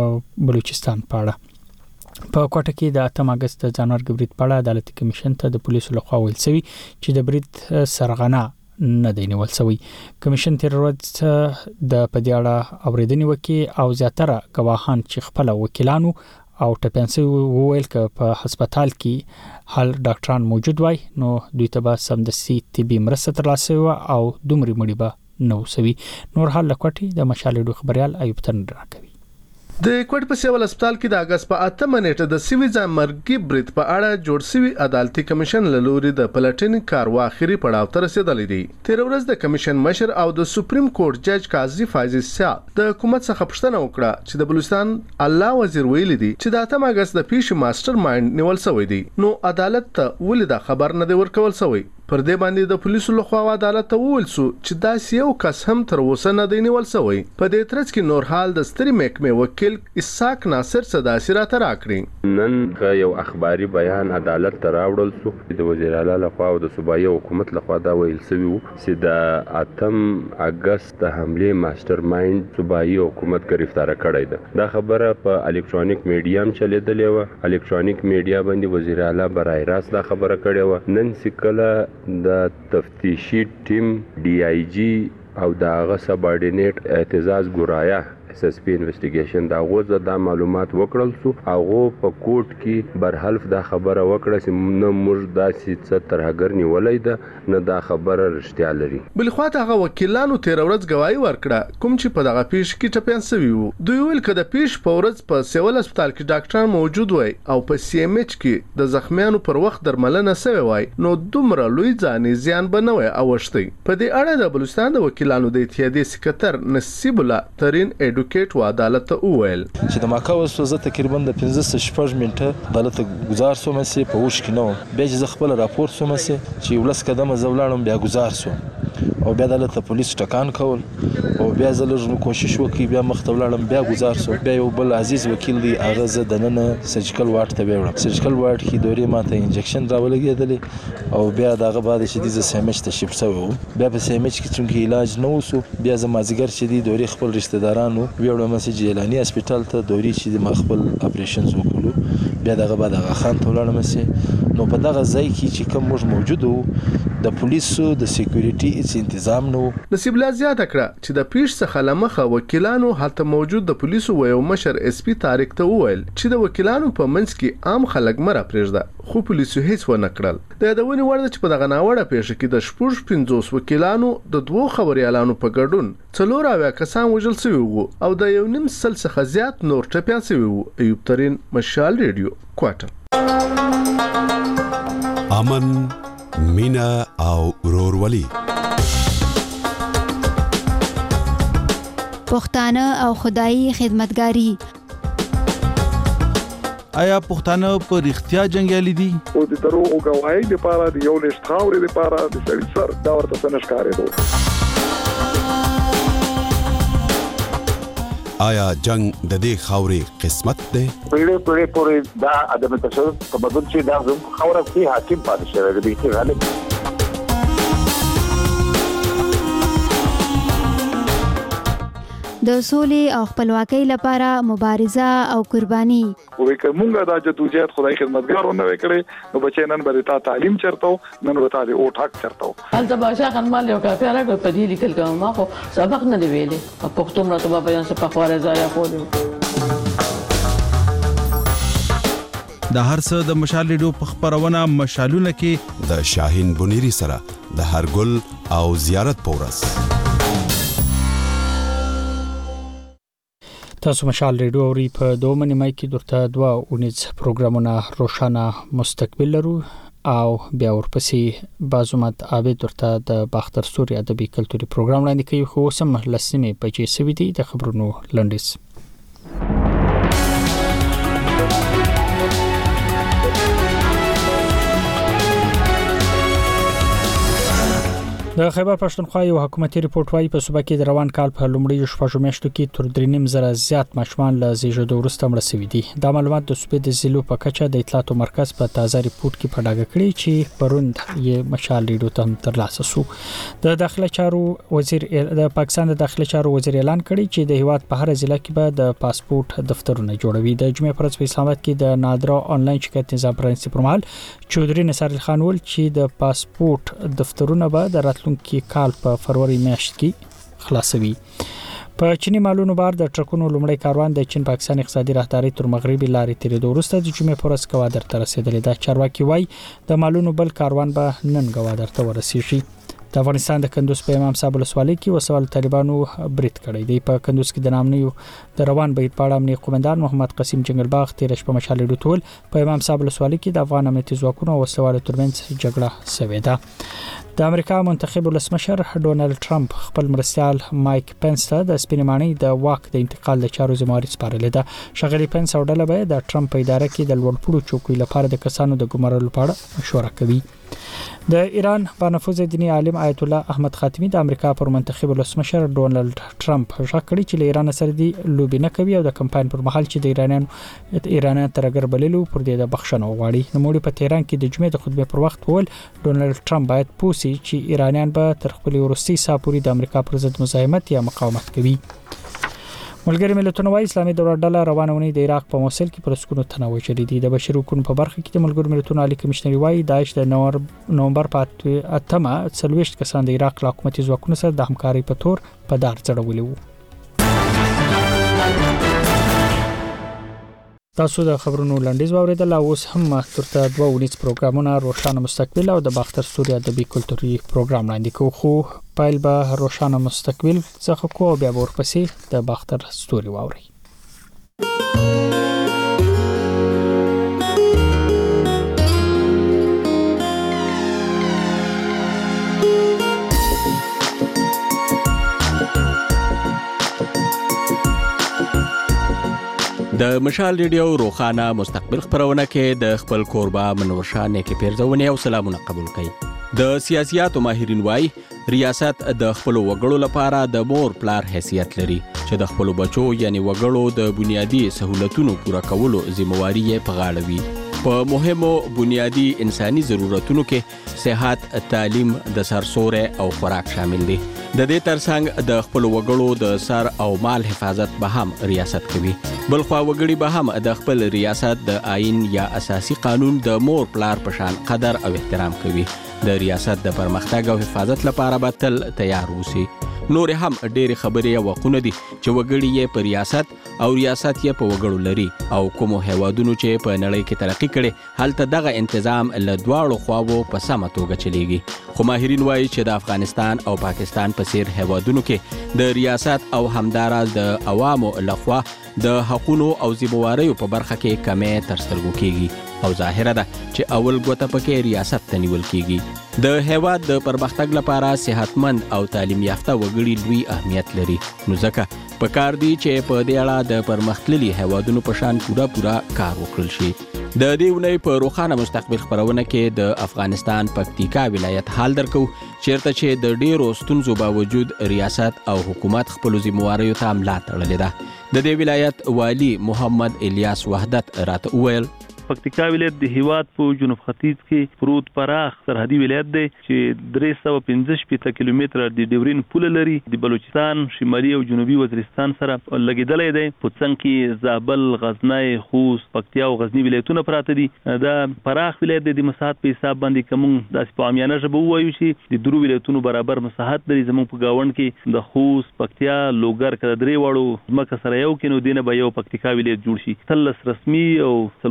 بلوچستان په اړه. په کوټه کې د اتم اگست د جنوري برید په اړه عدالتي کمیشن ته د پولیسو لخوا ویل شوی چې د برید سرغړونه نه دی نیول شوی. کمیشن تیر ورځ د پدیاړه اوریدنې وکي او زیاتره گواهان چې خپل وکیلانو او ټپنسي وویل ک په هسپتال کې حال ډاکټران موجود وای نو دوی ته به سمدستي طبي مرسته ترلاسه او دومره مړي به نو سوي. نور حال لکوټي د مشالې خبريال ایوب تن راکوي. د کوټ په سیول هسپتال کې د اگست په اتمه نیټه د سیویزا مرګي برید په اړه جوړ شوی عدالتي کمیشن له لوري د پلټنې کاروا اخري پړاو ته رسیدلی دی. تیر ورځ د کمیشن مشر او د سپریم کورټ جج قاضي فایز صاحب د حکومت څخه پوښتنه وکړه چې د بلوچستان الله وزیر ویلي دی چې د اتمه اگست د پیش ماستر مایند نیول شوی دی. نو عدالت ته ولې دا خبر نه دی ورکول شوی. پر دې باندې د پولیسو لخوا عدالت ته وویل شو چې دا یو کس هم تر اوسه نه دی نیول شوی. په دې ترڅ کې نور حال د ستري محکمې وکیل اسحاق ناصر صداسي راته راکړي. نن یو اخباري بیان عدالت ته راوړل شو د وزیر اعلی لخوا او د صوبایي حکومت لخوا دا ویل شوی چې د اتم اگست د حمله ماستر مایند صوبایي حکومت گرفتار کړی ده. دا خبره په الکترونیک میډیا هم چلیدلې و. الکترونیک میډیا باندې وزیر اعلی برای راست دا خبره کړې و. نن سکله د تفتیشي ټیم ډي آی جی او داغه سبارډینیټ اعتزاز ګرایا اس اس پی انویسټیګیشن دا غوځه دا معلومات وکړل سو هغه په کوټ کې برحلف دا خبره وکړه چې نه موږ داسې څه ترهګر نیولای ده نه دا خبره رښتیا لري. بل خو هغه وکیلانو تیر ورځ گواہی ورکړه کوم چې په دغه پیش کې ټپيان سوي وو. دوی ویل کده پیش په ورځ په سیول هسپتال کې ډاکټران موجود وای او په سی ام ایچ کې د زخمیانو پر وخت درملنه سوي وای نو دومره لوی ځاني زیان بنوي اوښتي. په دې اړه د بلوچستان د وکیلانو د اتحادیې سکرټر نصیب الله ترين ایډوکیټ و عدالت ته وویل چې د ماکا وسوزه تقریبا د پنځه شپږ منټه عدالت گزار سو مې په وښ کې نو به چې خپل راپور سو مې چې ولس قدمه زولانم بیا گزار سو او بیا عدالت ته پولیس ټکان کول او بیا زلجنو کوشش وکي بیا مختولړم بیا گزار سو بیا یو بل عزیز وکیل دی هغه ز دننه سرجیکل وارډ ته وړم سرجیکل وارډ کې دوري ماته انجکشن راولګېدل او بیا دغه بعد چې د سیمچ ته شپ سو بیا په سیمچ کې څنګه علاج نه وسو بیا ز مازیګر چې دی دوري خپل رشتہ دارانو ویړم چې جیلانی هسپتال ته دوري چې د خپل اپریشن وکړو بیا دغه بعد هغه خان ته ولاړم چې نو په دغه ځای کې چې کوم موږ موجود وو د پولیسو د سکیورټي هیڅ تنظیم نو. نصیب الله زیاته کړه چې د پیش څخه لمخه وکیلانو هلته موجود د پولیسو و یو مشر اس پی طارق ته وویل چې د وکیلانو په منځ کې عام خلک مره پرېږده خو پولیسو هیڅ ونه کړل. د یادونې وړ ده چې په دغه ناوړه پیښه کې د شپږ پنځوس وکیلانو د دوو خبريالانو په ګډون څلور اویا کسان وژل شوي وو او د یو نیم سل څخه زیات نور ټپیان شوي وو. ایوب ترين مشال ریډیو کوټه. امن مینا او ورورولي پښتانه او خدایي خدمتګاری. آیا پښتانه په رښتیا جنگیالي دي او د دروغ غواړي د پاره د یو لښت خاورې د پاره د سړي سر دا ورته څنګه ښکارېدو. آیا جنگ د دې خاورې قسمت دی؟ پیړې پیړې پورې دا ادم تشدد په بدل چې دا زموږ خاوره کې حاکم پاتې شوی دی چې غالب د سولې او خپلواکۍ لپاره مبارزه او قرباني. وې کومه دا جدوجہد خدای خدمتګارو نه وکړي نو بچی نن به تا تعلیم چرته نن به تا د او ټاک چرته هلته بادشاہ خان مال یو کافي راغی په دې لیکل کوم ما خو سبق نه دی ویلې په پښتو مرته په بیان څه په خواره ځای خو د هر څه د مشال ریډیو په خبرونه مشالونه کې د شاهین بنيري سره د هر ګل او زیارت پورس. تاسو مشال ریډیو اوري په دوه نیمه کې درته دوا اونیز پروګرامونه روشانه مستقبل لرو او بیا ورپسې بازومت عابد درته د باختر سوري ادبي کلتوري پروګرام وړاندې کوي. خو سم لسمه بجې سوي دي د خبرونو لنډیز. د خیبر پښتونخوا یو حکومتي ریپورت وايي په صوبه کې د روان کال په لومړیو شپږو میاشتو کې تر درې نیم زره زیات ماشومان له زیږیدو وروسته مړه شوي دي. دا معلومات د صوبې د ضلعو په کچه د اطلاعاتو مرکز په تازه ریپورت کې په ډاګه کړی چې پروند یې مشال ریډیو ته ترلاسه شو. د داخله چارو وزیر د پاکستان د داخله چارو وزیر اعلان کړی چې د هیواد په هر ضلع کې به د پاسپورت دفترونه جوړوي. د جمعې پر ورځ په اسلام آباد کې د نادره آنلاین شکایت نظام پرانیستي پر مهال چودري نصر خان ول چې د پاسپورت دفترونه به د راتلونکي کال په فروری میاشت کې خلاصوي. په چینی مالونو بار د ټرکونو لومړی کاروان د چین پاکستان اقتصادي راهداري تر مغربي لارې تیریدو وروسته د جمعې پر ورځ کوادر ته رسیدلی. دا چارواکي وایي د مالونو بل کاروان به نن کوادر ته ورسیږي. د افغانستان د کندوز په امام صاحب ولسوالۍ کې وسوال طالبانو برید کړی دی. په کندوز کې د نامنیو د روان بهیر په اړه امنیتي قومندان محمد قاسم جنگلباغ تیر شپه مشال ریډیو ټول په امام صاحب ولسوالۍ کې د افغان امنیتي ځواکونو او وسوالو ترمنځ جګړه شوې ده. د امریکا منتخب ولسمشر ډونالد ټرمپ خپل مرستیال مایک پنس ته د سپینمانی د واک د انتقال د چارو ذمہواری سپارلې ده. شغلی پنس او ډله به د ټرمپ په اداره کې د لوړپوړو چوکۍ لپاره د کسانو د ګمارلو په اړه مشوره کوي. د ایران بانفوذ دینی عالم آیت الله احمد خاتمی د امریکا پر منتخب ولسمشر ډونالد ټرمپ ژغ کړی چې له ایران سره دی لوبي نه کوي او د کمپاین پر مهال چې د ایرانیانو د ایرانیانو ترګر بللو پر دې د بخښنه وغواړي. نو موږ په تهران کې د جمعې د خطبه پر وخت ول ډونالد ټرمپ باید پوسی چې ایرانیان به تر خپل وروستي ساپوري د امریکا پر ضد مزاحمت یا مقاومت کوي. ملګری ملتونو وايي اسلامي دولت ډله روانونه د عراق په موصل کې پر سکونو تنوع چلی دي. د بشري حقوقو په برخه کې د ملګری ملتونو عالی کمشنر وايي داعش د نومبر په اتمه څلويشت کسان د عراق له حکومتي ځواکونو سره د همکاري په تور په دار ځړولي وو. تاسو د خبرونو لنډیز واوریدل او اوس هم ترته دوه ونیز پروګرامونه روشانه مستقبل او د باختر سوري ادبي کلتوري پروګرام وړاندې کوو. خو پایل به روشانه مستقبل څخه کو بیا ورپسې د باختر سوري واوري. د مشال ریډیو روخانه مستقبل خبرونه کې د خپل کوربه منورشاه نیکي پیرزونه او سلامونه قبول کړي. د سیاسياتو ماهرین وایي ریاست د خپل وګړو لپاره د مور پلار حیثیت لري چې د خپل بچو یعنی وګړو د بنیادی سہولتونو پوره کولو ذمہواری یې په غاړه وي. په مهمو بنیادی انساني ضرورتونو کې صحت، تعلیم، د سرسورې او خوراک شامل دي. د دې ترڅنګ د خپل وګړو د سر او مال حفاظت به هم ریاست کوي. بلخوا وګړي به هم د خپل ریاست د آئین یا اساسي قانون د مور پلار په شان قدر او احترام کوي. د ریاست د پرمختګ او حفاظت لپاره به تل تیار اوسي. نور هم ډېری خبرې او وقونه دي چې وګړي یې په ریاست او ریاست یې په وګړو لري او کوم هیوادونو چې په نړۍ کې ترقی کړي هلته دغه تنظیم له دواړو خواو په سمه توګه چلیږي. خو ماهرین وایي چې د افغانستان او پاکستان په څیر هیوادونو کې د ریاست او همداراز د عوامو لخوا د حقوقو او ذمہواریو په برخه کې کمې تر سترګو کیږي او ظاهره ده چې اول ګوته پکې ریاست ته نیول کیږي. د هیواد د پرمختګ لپاره صحتمند او تعلیم یافته وګړي لوی اهمیت لري. نو ځکه په کار دی چې په دې اړه د پرمختللي هیوادونو په شان پورا پورا کار وکړل شي. د دې ونې په روخانه مستقبل خبرونه کې د افغانستان پکتیکا ولایت حال درکو چیرته چې د ډیرو ستونزو باوجود ریاست او حکومت خپل ذمہواریو ته ملا تړلې ده. د دې ولایت والی محمد الیاس وحدت راته وویل پکتیکا ولایت د هیواد په جنوب ختیځ کې پروت پراخ سرحدي ولایت دی چې درې سوه پنځه شپېته کیلومتره د ډیورین پوله لري. د بلوچستان شمالي او جنوبي وزیرستان سره لګیدلی دی. په څنګ کې زابل، غزنی، خوست، پکتیا او غزنی ولایتونه پراته دي. دا پراخ ولایت دی. د مساحت په حساب باندې که موږ داسې په عامیانه ژبه ووایو چې د درو ولایتونو برابر مساحت لري. زموږ په ګاونډ کې د خوست، پکتیا، لوګر که د درې واړو ځمکه سره یو کړي نو دې نه به یو پکتیکا ولایت جوړ شي. اتلس رسمي او څلور غیر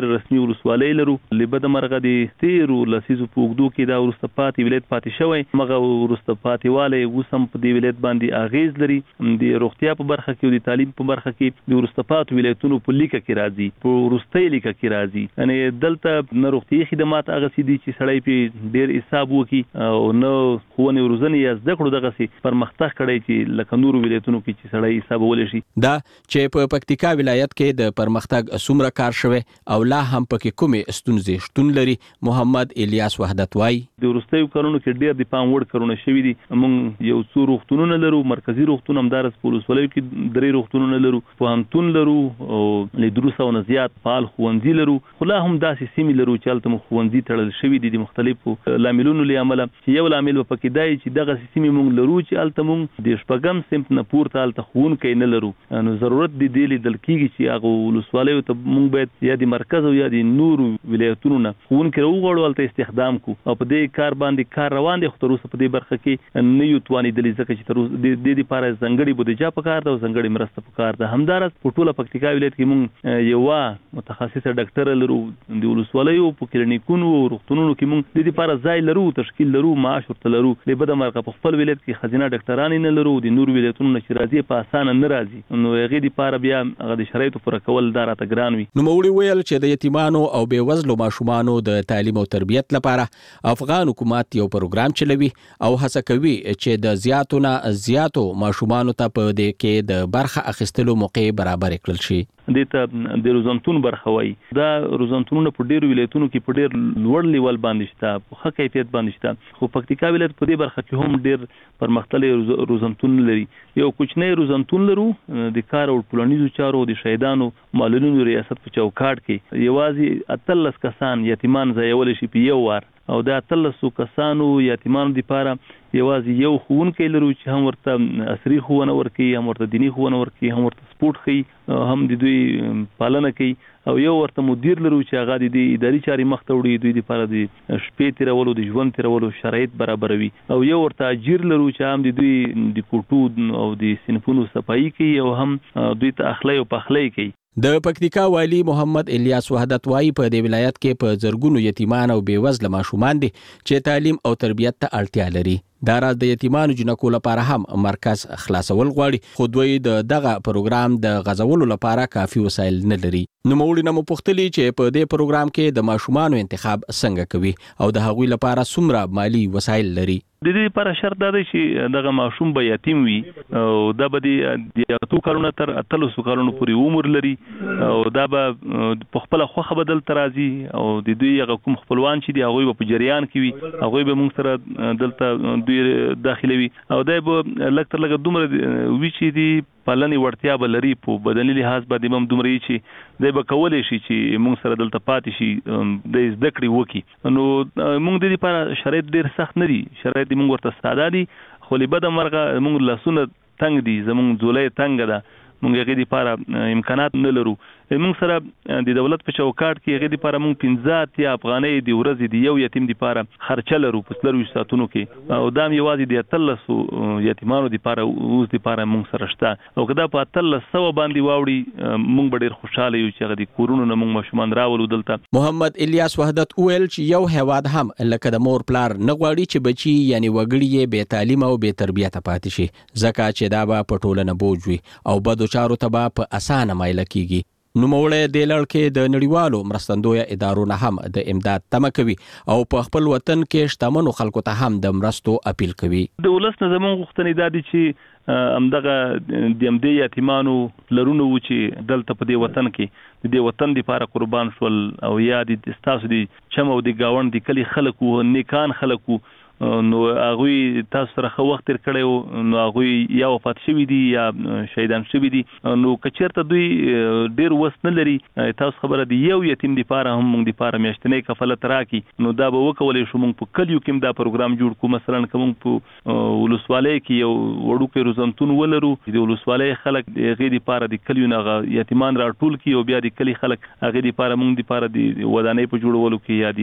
رسمي ولسوالۍ لرو لبد مرغه د تیرو لسیزو په اوږدو کې دا وروسته پاتې ولایت پاتې شوی مغه وروسته پاتې والی اوس هم په دې ولایت باندې اغیز لري د روغتیا په برخه کې او د تعلیم په برخه کې د وروسته پاتې ولایتونو په لیکه کې راځي په وروستۍ لیکه کې راځي یعنی دلته نه روغتیايي خدمات هغه سي دي چې سړی په ډیر حساب وکړي او نه ښوونې او روزنې یا زده کړو دغه سي پرمختګ کړی چې لکه نورو ولایتونو کې چې سړی حسابولی شي. دا چې په پکتیکا ولایت کې د پرمختګ څومره کار شوی او لا هم پکې کومې ستونزې شتون لري محمد الیاس وحدت وایي د وروستیو کارونو کې ډیر د پام وړ کارونه شوي دي. موږ یو څو روغتونونه لرو مرکزی روغتون همدارس په ولسوالیو کې درې روغتونونه لرو پوهنتون لرو او له درو سوه نه زیات فعال ښوونځي لرو خو لا هم داسې سیمې لرو چې هلته موږ ښوونځي تړل شوي دي د مختلفو لاملونو له امله چې یو لامل به پکې دی چې دغسې سیمې موږ لرو چې هلته موږ د شپږم صنف نه پورته هلته ښوونکی نه لرو نو ضرورت د دې لیدل کېږي چې هغو ولسوالیو ته موږ باید یا د مرکز او یا د نورو ولایتونو نه ښوونکي راوغواړو هلته استخدام کړو او په دې کار باندې کار روان دی خو تر اوسه په دې برخه کې نه یو توانېدلي ځکه چې تر اوسه د دې دپاره ځانګړې بودیجه پکار ده او ځانګړې مرسته پکار ده. همداراز په ټوله پکتیکا ولایت کې موږ یوه متخصصه ډاکټره لرو د ولسوالیو په کلینیکونو او روغتونونو کې موږ د دې لپاره ځای لرو تشکیل لرو معاش ورته لرو له بده مرغه په خپل ولایت کې ښځینه ډاکټران نه لرو د نورو ولایتونو نه چې راځي په اسانه نه راځي نو هغې دپاره بیا هغه د شرایطو پوره کول دا راته ګران وي. نوموړي ویل چې د یتیمانو او بېوزلو ماشومانو د تعلیم او تربیت لپاره افغان حکومت یو پروګرام چلوي او هڅه کوي چې د زیاتو نه زیاتو ماشومانو ته په دې کې د برخه اخیستلو موقع برابر کړل شي. دې ته د روزنتون برخه وایي دا روزنتونونه په ډېرو ولایتونو کې په ډېر لوړ لیول باندې شته په ښه کیفیت باندې شته خو پکتیکا ولایت په دې برخه کې هم ډېر پرمختللی روزنتون لري. یو کوچنی روزنتون لرو د کار او ټولنیزو چارو د شهیدانو معلولینو ریاست په چوکاټ کې یوازې اتلس کسان یتیمان ځایولی شي په یو وار او د اتلسو کسانو یتیمانو دپاره یوازې یو ښوونکی لرو چې هم ورته عصري ښوونه ورکوي هم ورته دیني ښوونه ورکوي هم ورته سپورټ ښیي هم د دوی پالنه کوي او یو ورته مدیر لرو چې هغه د دې اداري چارې مخ ته وړي دوی دپاره د شپې تېرولو د ژوند تېرولو شرایط برابروي او یو ورته اجیر لرو چې هم د دوی د کوټو او د صنفونو صفایي کوي او هم دوی ته اخلی او پخلی کوي. د پکتیکا والی محمد الیاس وحدت وایي په دې ولایت کې په زرګونو یتیمان او بېوزله ماشومان دي چې تعلیم او تربیت ته اړتیا لري. دا راز د یتیمانو جنکو لپاره هم مرکز خلاصول غواړي خو دوی د دغه پروګرام د غځولو لپاره کافي وسایل نه لري. نوموړي نه مو پوښتلي چې په دې پروګرام کې د ماشومانو انتخاب څنګه کوي او د هغوی لپاره څومره مالي وسایل لري. د دې لپاره شرط دا دی چې دغه ماشوم به یتیم وي او دا به د اتو کلونو تر اتلسو کلونو پورې عمر لري او دا به په خپله خوښه به دلته راځي او د دوی هغه کوم خپلوان چې دي هغوی به په جریان کې وي هغوی به موږ سره دلته دوی داخلوي او دی به لږ تر لږه دومره وي چې دي پالنې وړتیا به لري په بدني لحاظ باندې هم دومره وي چې دی به کولی شي چې موږ سره دلته پاتې شي د زده کړې وکړي. نو موږ د دې لپاره شرایط ډېر سخت نه دي شرایط دې موږ ورته ساده دي خو له بده مرغه موږ لاسونه تنګ دي زموږ ځولۍ تنګه ده موږ هغې دپاره امکانات نه لرو. موږ سره د دولت په چوکاټ کې هغې دپاره موږ پنځه اتیا افغانۍ د ورځې د یو یتیم دپاره خرچه لرو په څلرویشت ساعتونو کې او دا هم یوازې د اتلسو یتیمانو دپاره اوس دپاره موږ سره شته او که دا په اتلس سوه باندې واوړي موږ به ډېر خوشحاله یو چې هغه د کورونو نه موږ ماشومان راولو دلته. محمد الیاس وحدت وویل چې یو هیواد هم لکه د مور پلار نه غواړي چې بچي یعنی وګړي یې بې تعلیمه او بې تربیته پاتې شي ځکه چې دا به په ټولنه بوج وي او بدو چارو ته به په اسانه مایله کیږي. نوموړی دې لړ کې د نړیوالو مرستندویه ادارو نه هم د امداد تمه کوي او په خپل وطن کې شتمنو خلکو ته هم د مرستو اپیل کوي. د ولس نه زموږ غوښتنې دا دي چې همدغه د همدې یتیمانو لرونه و چې دلته په دې وطن کې د دې وطن دپاره قربان شول او یا د ستاسو د چم او د ګاونډ د کلي خلک وو نیکان خلک وو نو هغوی تاسو سره ښه وخت تېر کړی و نو هغوی یا وفات شوي دي یا شهیدان شوي دي نو که چېرته دوی ډېر وس نه لري تاسو خبره د یو یتیم دپاره هم موږ دپاره میاشتنی کفالت راکړي نو دا به وکولی شو موږ په کلیو کې هم دا پروګرام جوړ کړو. مثلا که موږ په ولسوالۍ کې یو وړوکی روزنتون ولرو د ولسوالۍ خلک د هغې دپاره د کلیو نه هغه یتیمان راټول کړي او بیا د کلي خلک هغې دپاره موږ دپاره د ودانۍ په جوړولو کې یا د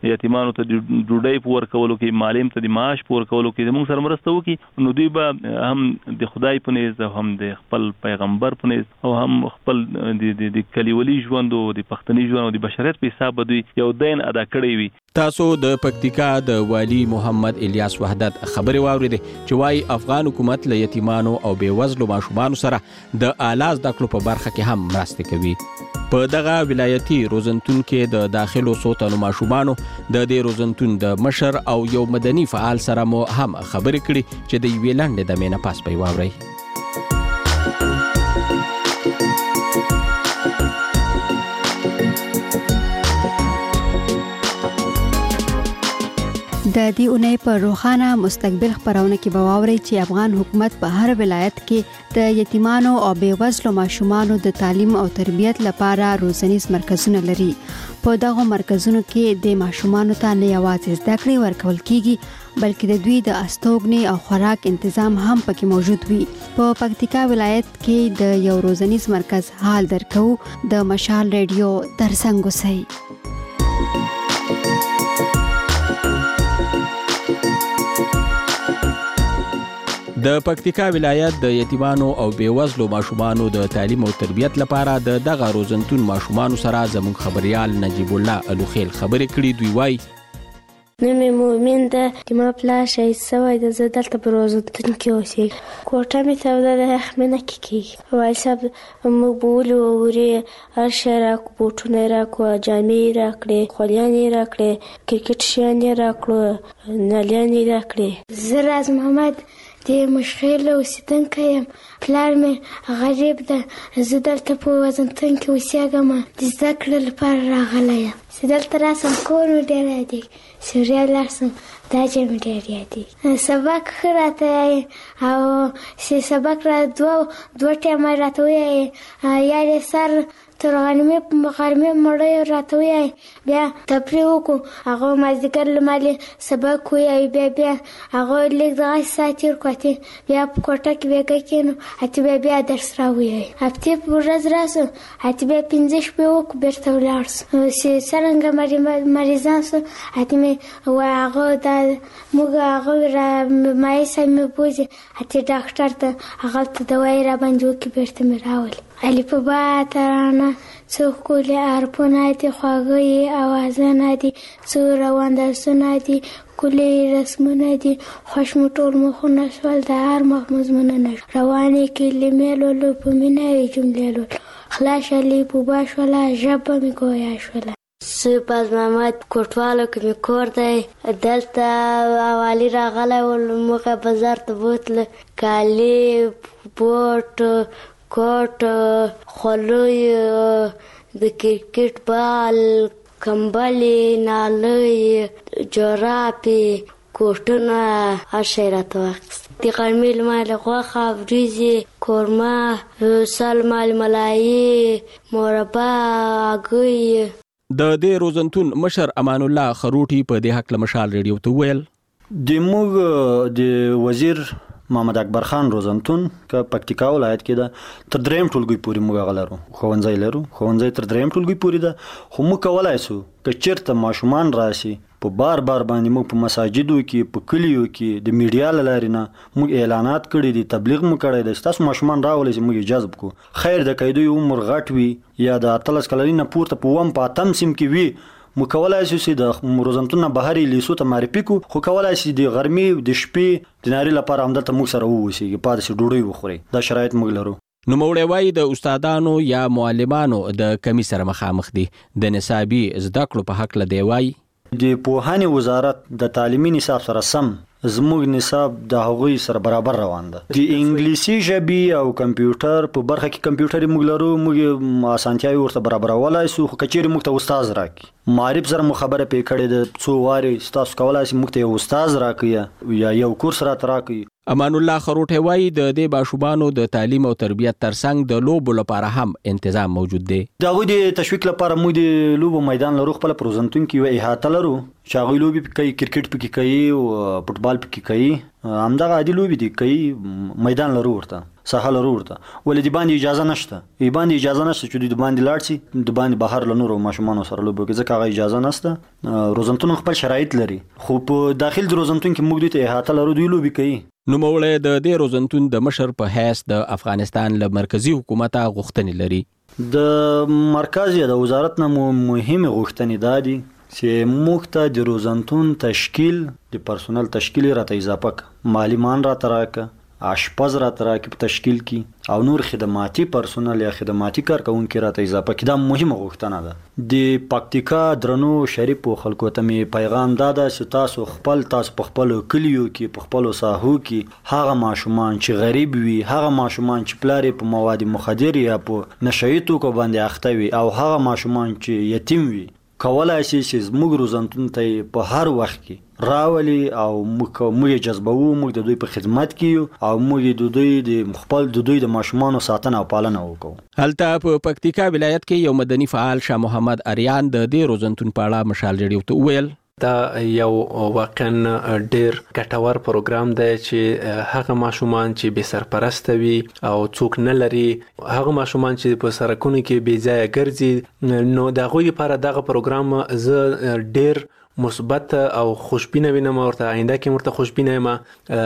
یتیمانو ته ډوډۍ پور کولو کې، معلم ته د معاش پور کولو کې موږ سره مرسته وکړي، نو دوی به هم د خدای په نيز او هم د خپل پیغمبر په نيز او هم خپل د د کلیوالي ژوند او د پښتني ژوند او د بشریت په حساب دوی یو دین ادا کړی وي. تاسو د پکتیکا د والی محمد الیاس وحدت خبري واوریده چې وايي افغان حکومت له یتیمانو او بیوزلو ماشومان سره د اعلی زده کړو په برخه کې هم مرسته کوي. په دغه ولایتي روزنتون کې د داخلو سوتانو ماشومانو د دې روزنتون د مشر او یو مدني فعال سره مو هم خبرې کړي چې د یوې لنډې د مینه پاس پي واوري. د دې اونۍ په روخانه مستقبل خبرونه کې به واورئ چې افغان حکومت په هر ولایت کې د یتیمانو او بیوزلو ماشومانو د تعلیم او تربیت لپاره روزنیز مرکزونه لري. په دغه مرکزونو کې د ماشومانو ته نه یوازې زده کړې ورکول کیږي بلکې د دوی د استوګنې او خوراک تنظیم هم پکې موجود وي. په پکتیکا ولایت کې د یو روزنیز مرکز حال درکو د مشال ریډیو ترڅنګ اوسئ. د پکتیکا ولایت د یتیمانو او بیوزلو ماشومانو د تعلیم او تربیت لپاره د دغه روزنتون ماشومانو سره زموږ خبريال نجیب الله الوخیل خبرې کړې. دوی وایي نوم یې مومن ده، چې ما پلار شهید سوی ده، زه دلته په روزنتون کې اوسېږم. کوټه مې توده ده، یخمنه کې کېږي. والي صاحب موږ به ولو وورې هر شی راکړو، بوټونه یې راکړو، جامې یې راکړې، خولیان یې راکړې، کرکټ شیان یې راکړو، نالیان یې راکړې. زه راز محمد د مشخیل اوسېدونکی یم. پلار مې غریب ده، زه دلته په وزنتون کې اوسېږم، د زده کړې لپاره راغلی یم. چې دلته راسم کور مې ډېر یادېږي، سوریا لاړ سم دا ځای مې ډېر یادېږي. سبق ښه راته وایي او چې سبق را دوه دوه ټایمه راته وایي، یا دې سر تر غرمې په غرمې مړۍ راته وایي، بیا تفریح وکړو، هغه مازدیګر لمالې سبق وایي، بیا بیا هغه لږ دغه ساعت تېر کړو، اتې بیا په کوټه کې بېګا کېنو، اتې بیا بیا درس را وایي. هفتې په ورځ راسو، اتې بیا پنځه شپې وکړو، بېرته ولاړ سو. چې څرنګه مریضان سو، اتې مې وایي هغه دا موږ هغه را مایع صاحب مې بوځي، اتې ډاکټر ته هغلته دوایي را باندې وکړي، بېرته مې راولي. الف با ترانه څو ښکلي حرفونه دي، خواږه اوازونه دي، څو روان درسونه دي، ښکلي رسمونه دي، خوښ مو ټول مخونه شول، د هر مخ مضمونونه روانې کلمې لولو، په مینه یې جملې لولو، خلاص شلې بوبا شوله، ژبه مې ګویا شوله. سپاس محمد کوټوالو کې مې کور دی، دلته والي راغلی ول، موږ بازار ته بوتله، کالي، بوټ، کوټ، خولۍ، د کرکټ بال، کمبلې، نالۍ، جرابې، کوټونه، هر شی راته واخیست. د غرمې لمالې غوښه، وریځې، قورمه، سالمال، ملایي، مربا، هګۍ. د دې روزنتون مشر امان الله خروټي په دې حق له مشال ریډیو ته ویل د موږ د وزیر محمد اکبر خان روزنتون که پکتیکا ولایت کې ده تر دریم ټولګي پورې موږ هغه لرو، ښوونځی لرو، ښوونځی تر دریم ټولګي پورې ده. خو موږ کولی سو که چېرته ماشومان راسي په بار بار باندې موږ په مساجدو کې، په کلیو کې د میډیا له لارې نه موږ اعلانات کړي دي، تبلیغ مو کړی دی چې تاسو ماشومان راولئ چې موږ یې جذب کړو. خیر د که دوی عمر غټ وي یا د اتلس کلنۍ نه پورته په اووم په اتم سیم کې وي، مو کولای شو چې د روزنتون نه بهر یې لیسو ته معرفي کړو، خو کولای شي د غرمې د شپې د ناري لپاره همدلته موږ سره واوسېږي، پاتې شي ډوډۍ وخورئ. دا شرایط موږ لرو. نوموړی وایي د استادانو یا معلمانو د کمی سره مخامخ دي. د نصابي زده کړو په حق له دی وایي د پوهنې وزارت د تعلیمي نصاب سره سم زموږ نصاب د هغوی سره برابر روان ده. د انګلیسي ژبې او کمپیوټر په برخه کې کمپیوټر موږ لرو، موږ اسانتیاوې ورته برابرولای سو، خو کچېرې موږ ته استاد راکړي. معرف سره مو خبره پې کړې ده څو وارې تاسو کولای شئ موږ ته یو استاد راکړي یا یو کورس راته راکړي. امان الله خروټي وایي د دې ماشومانو د تعلیم او تربیت ترڅنګ د لوبو لپاره هم تنظیم موجود دی. د هغوی د تشویق لپاره موږ د لوبو میدان لرو، خپل په روزنتون کې یوه احاطه لرو چې هغوی لوبې پکې کوي، کرکټ پکې کوي او فوټبال پکې کوي، همدغه عادي لوبې دي کوي، میدان لرو ورته. ساحل ورته ولې د باندې اجازه نشته ای باندې اجازه نشته چې د باندې لاړ شي د باندې بهر له نورو ماشومان سره لوبو کې ځکه هغه اجازه نشته روزنتون خپل شرایط لري خو په داخل د روزنتون کې موږ د احاطه لرو دوی لوبي کوي نو موړې د دې روزنتون د مشر په حیث د افغانستان له مرکزی حکومت غوښتنې لري د مرکز یا د وزارت نه مهمه غوښتنې دادي چې موږ ته د روزنتون تشکیل د پرسونل تشکیل راته اضافه مالی مان راته راکه آشپز راته راکه په تشکیل کې او نور خدماتي پرسونل یا خدماتي کارکونکي راته اضافه کې دا مهمه غوښتنه ده د پکتیکا درنو شریف خلکو ته می پیغام داده چې تاسو خپل تاسو په خپل کلیو کې په خپل ساحو کې هغه ماشومان چې غریب وي هغه ماشومان چې پلاری په مواد مخدر یا په نشئی توکو باندې اخته وي او هغه ماشومان چې یتیم وي کولای شي چې زموږ روزنتون ته په هر وخت کې راولي او موږ موږ جذبوو موږ د دوی په خدمت کې او موږ د دوی د خپل د دوی د ماشومان ساتنه او پالنه وکړو. هلته په پکتیکا ولایت کې یو مدني فعال شاه محمد اریان د دې روزنتون په اړه مشال ریډیو ته ویل دا یو واقعا ډیر ګټور پروګرام دی چې هغه ماشومان چې بې سرپرسته وي او څوک نه لري هغه ماشومان چې په سرکونو کې بې ځایه ګرځي نو د هغوی لپاره دغه پروګرام زه ډیر مثبت او خوشبینه وینم ورته آینده کې ورته خوشبینه یم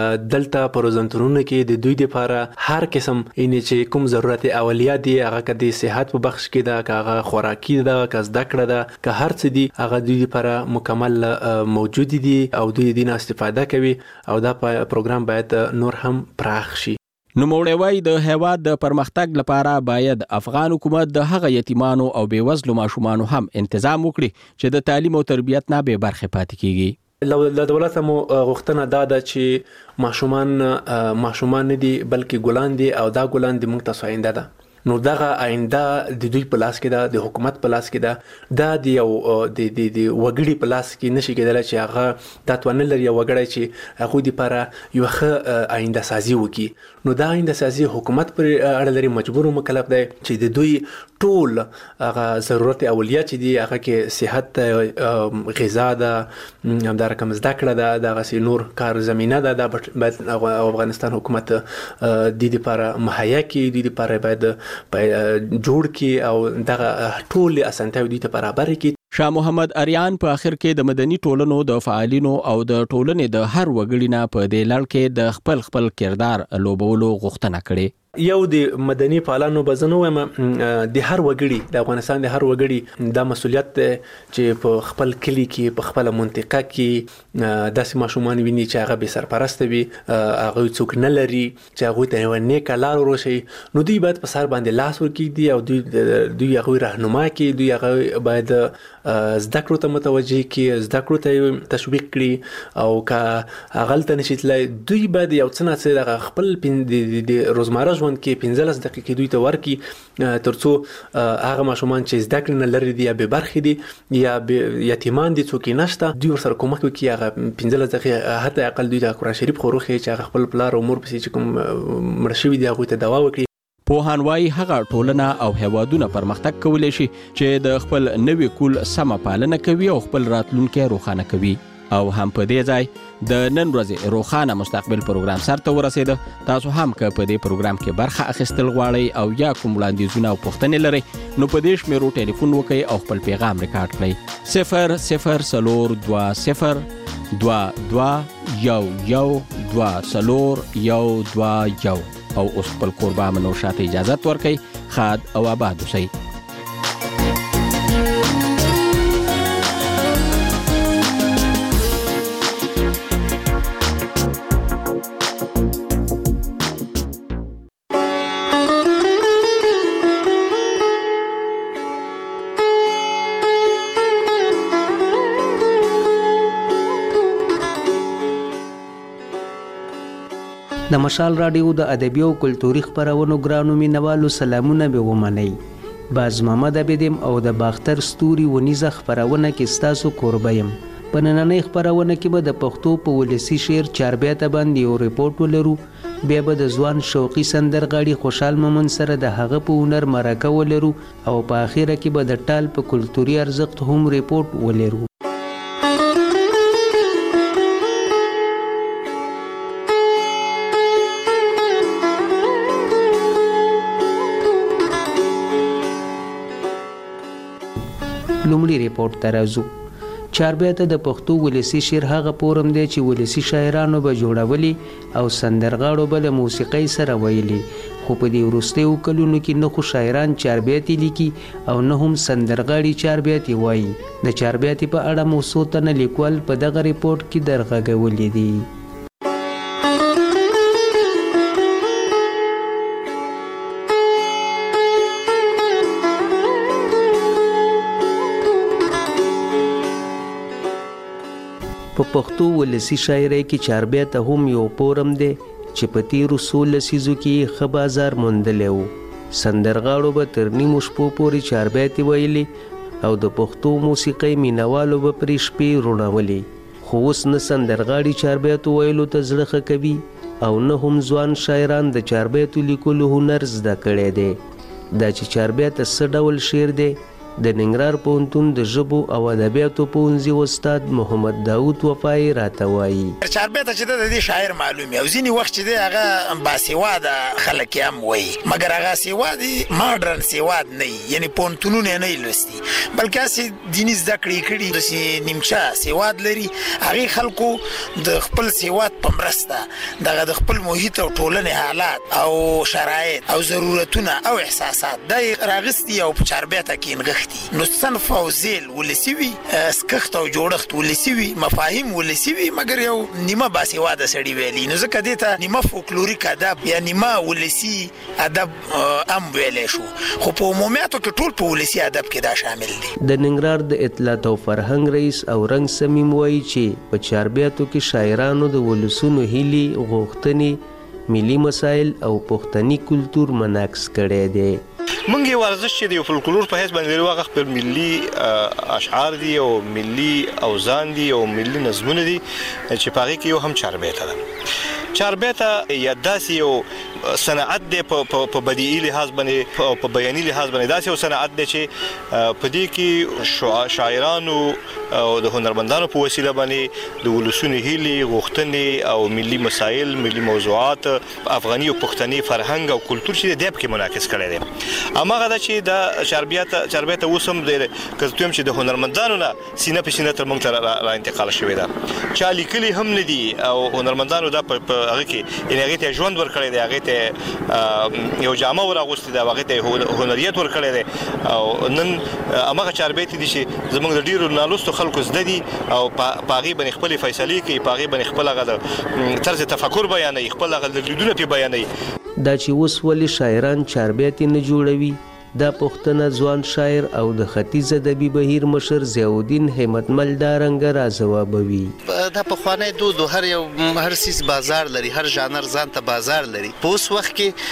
دلته په روزنتونونو کې د دوی لپاره هر قسم ان چې کوم ضرورت اولیه دي هغه که د صحت په بخش کې ده که هغه خوراکي ده که زده کړه ده که هر څه دي هغه دوی لپاره مکمل موجود دي او دوی دې نه استفاده کوي او دا پروګرام باید نور هم پراخ شي. نو موړوي د هیواد د پرمختګ لپاره باید افغان حکومت د هغه یتیمانو او بیوزلو ماشومانو هم تنظیم وکړي چې د تعلیم او تربیت نه به برخه پاتې کیږي. له دولت مو غوښتنه دا ده چې ماشومان ماشومان نه دي بلکې ګلان دي او دا ګلان د موږ تاسو آینده ده نو دغه آینده د دوی په لاس کې ده د حکومت په لاس کې ده دا د یو د د د وګړي په لاس کې نشي کېدلی چې هغه دا توان لري یو وګړی چې هغوی دپاره یوه ښه آینده سازي وکړي نو دا آینده سازي حکومت پر اړه لري مجبور مکلف دی چې د دوی ټول هغه ضرورت اولیه چې دي هغه کې صحت غذا ده همدا رقم زده کړه ده دغسې نور کار زمینه ده دا باید افغانستان حکومت د دې دپاره مهیا کړي دوی دپاره باید جوړ کی او دغه ټول اسانتیاوې دوی ته برابر کړي. شاه محمد اریان په اخر کې د مدني ټولنو د فعالینو او د ټولنې د هر وګړي نه په دې لړ کې د خپل خپل کردار لوبولو غوښتنه کړې. یو د مدني فعالانو بزنه وایم د هر وګړي د افغانستان د هر وګړي د مسولیت چې په خپل کلی کې په خپل منطقه کې داسې ماشومان ویني چې هغه به سرپرست وي هغه څوک نه لري چې هغه ته یو نیک لار ورشي نو دوی باید په سر باندې لاس ورکړي او دوی دوی هغه راهنما کړي دوی هغه باید زده کړو ته متوجه کړي زده کړو ته تشویق کړي او که هغه ته نشي تللی دوی باید یو څه نه څه خپل د روزمره ژوند کې پنځلس دقیقې دوی ته ورکړي ترڅو هغه ماشومان چې زده کړې نه لري دي یا بې برخې دي یا یتیمان دي څوک یې نشته دوی ورسره کومک وکړي هغه پنځلس دقیقې حتی اقل دوی ته قرآن شریف خو وروښیي چې هغه خپل پلار او مور پسې چې کوم مړه شوي دي هغوی ته دوا وکړي. پوهان وایي هغه ټولنه او هیوادونه پرمختګ کولی شي چې د خپل نوي کول سمه پالنه کوي او خپل راتلونکی روښانه کوي او هم په دې ځای د نن ورځې روښانه مستقبل پروګرام سرته ورسېده. تاسو هم که په دې پروګرام کې برخه اخیستل غواړئ او یا کوم وړاندیزونه او پوښتنې لرئ نو په دې شمیرو ټلیفون وکړئ او خپل پیغام ریکارډ کړئ صفر صفر څلور دوه صفر دوه دوه یو یو دوه څلور یو دوه یو او اوس خپل کوربه منو شاته اجازت ورکړئ. ښاد او آباد اوسئ. د مشال راډیو د ادبي او کلتوري خپرونو ګرانو مینوالو سلامونه به ومنئ. باز محمد عبدم او د باختر ستوري ونیزه خپرونه کې ستاسو کوربه یم. په نننۍ خپرونه کې به د پښتو په ولسي شعر چاربیته باندې یو ریپورټ ولرو بیا به د ځوان شوقي سندرغاړي خوشحال مومن سره د هغه په هنر مرکه ولرو او په اخره کې به د ټال په کلتوري ارزښت هم ریپورټ ولرو. لومړی ریپورت ته راځو. چاربیته د پښتو ولسی شعر هغه فورم دی چې ولسی شاعرانو به جوړولي او سندرغاړو به له موسیقۍ سره ویلي، خو په دې وروستیو کلونو کې نه خو شاعران چاربیتې لیکي او نه هم سندرغاړي چاربیتې وایي. د چاربیتې په اړه مو څو تنه لیکوال په دغه ریپورت کې درغږولي دي. په پښتو ولسی شاعرۍ کې چاربیته هم یو فورم دی چې په تیرو څو لسیزو کې ښه بازار موندلی و. سندرغاړو به تر نیمو شپو پورې چاربیتې ویلي او د پښتو موسیقۍ مینوالو به پرې شپې روڼولې، خو اوس نه سندرغاړي چاربیتو ویلو ته زړه ښه کوي او نه هم ځوان شاعران د چاربیتو لیکلو هنر زده کړی دی. دا چې چاربیته څه ډول شعر دی، د ننګرهار پوهنتون د ژبو او ادبیاتو پوهنځي استاد محمد داود وفای راته وایي. چاربیته چې د دې شاعر معلوم او ځینې وخت چې دی هغه باسواده خلک یې هم وایي، مګر هغه سواد ماډرن سواد نه وي، یعنې پوهنتونونه یې نه وي لوستي، بلکې هسې دیني زده کړې کړي، داسې نیمچه سواد لري. هغې خلکو د خپل سواد په مرسته دغه د خپل محیط او ټولنې حالات او شرایط او ضرورتونه او احساسات دا یې راغستي او په چاربیته کې نغښتي. نو صنف او ذیل ولسی وي، سکښت او جوړښت ولسی وي، مفاهیم ولسی وي، مګر یو نیمه باسواده سړي ویلي. نو ځکه دې ته نیمه فولکلوریک ادب یا نیمه ولسی ادب هم ویلی شو، خو په عمومیاتو کې ټول په ولسی ادب کې دا شامل دي. د ننګرهار د اطلاعات او فرهنګ رئیس او رنګ سمیم وایي چې په چاربیاتو کې شاعرانو د ولسونو هیلې، غوښتنې، ملي مسایل او پښتني کلتور منعکس کړی دی. مونږ یو ورزش چې د فولکلور په حساب باندې لرو هغه خپل ملي اشعار دي او ملي اوزان دي او ملي نظمونه دي چې په هغې کې یو هم چاربیته ده. چاربیته یا داسې یو صنعت دی په بدیعي لحاظ باندې او په بیاني لحاظ باندې، داسې یو صنعت دی چې په دې کې شاعرانو او د هنرمندانو په وسیله باندې د ولسونو هیلې، غوښتنې او ملي مسایل، ملي موضوعات، افغاني او پښتني فرهنګ او کلتور چې دی پکې منعکس کړی دی. هماغه ده چې د چاربیته چاربیته اوس هم دی که زه چې د هنرمندانو نه سینه په سینه تر موږ ته را انتقال شوې ده. چا لیکلي هم نه دي او هنرمندانو دا په هغه کې یعنې هغې ته ژوند ورکړی دی، هغې ته یو جامه ور اغوستې ده، هغې ته هنریت ورکړی دی. او نن هماغه چاربیتې دي چې زموږ د ډېرو نالوستو خلکو زده دي او په هغې باندې خپلې فیصلې کوي، په هغې باندې خپل هغه د طرز تفکر بیانوي، خپل هغه لیدونه پرې بیانوي. دا چې اوس ولې شاعران چاربیتې نه جوړوي، دا پښتنه ځوان شاعر او د ختیځ ادبي بهیر مشر ضیاءالدین همتمل دا رنګه راځوابوي. دا پخوانی دود هر یو هر سیس بازار لري، هر ژانر ځان ته بازار لري. په اوس وخت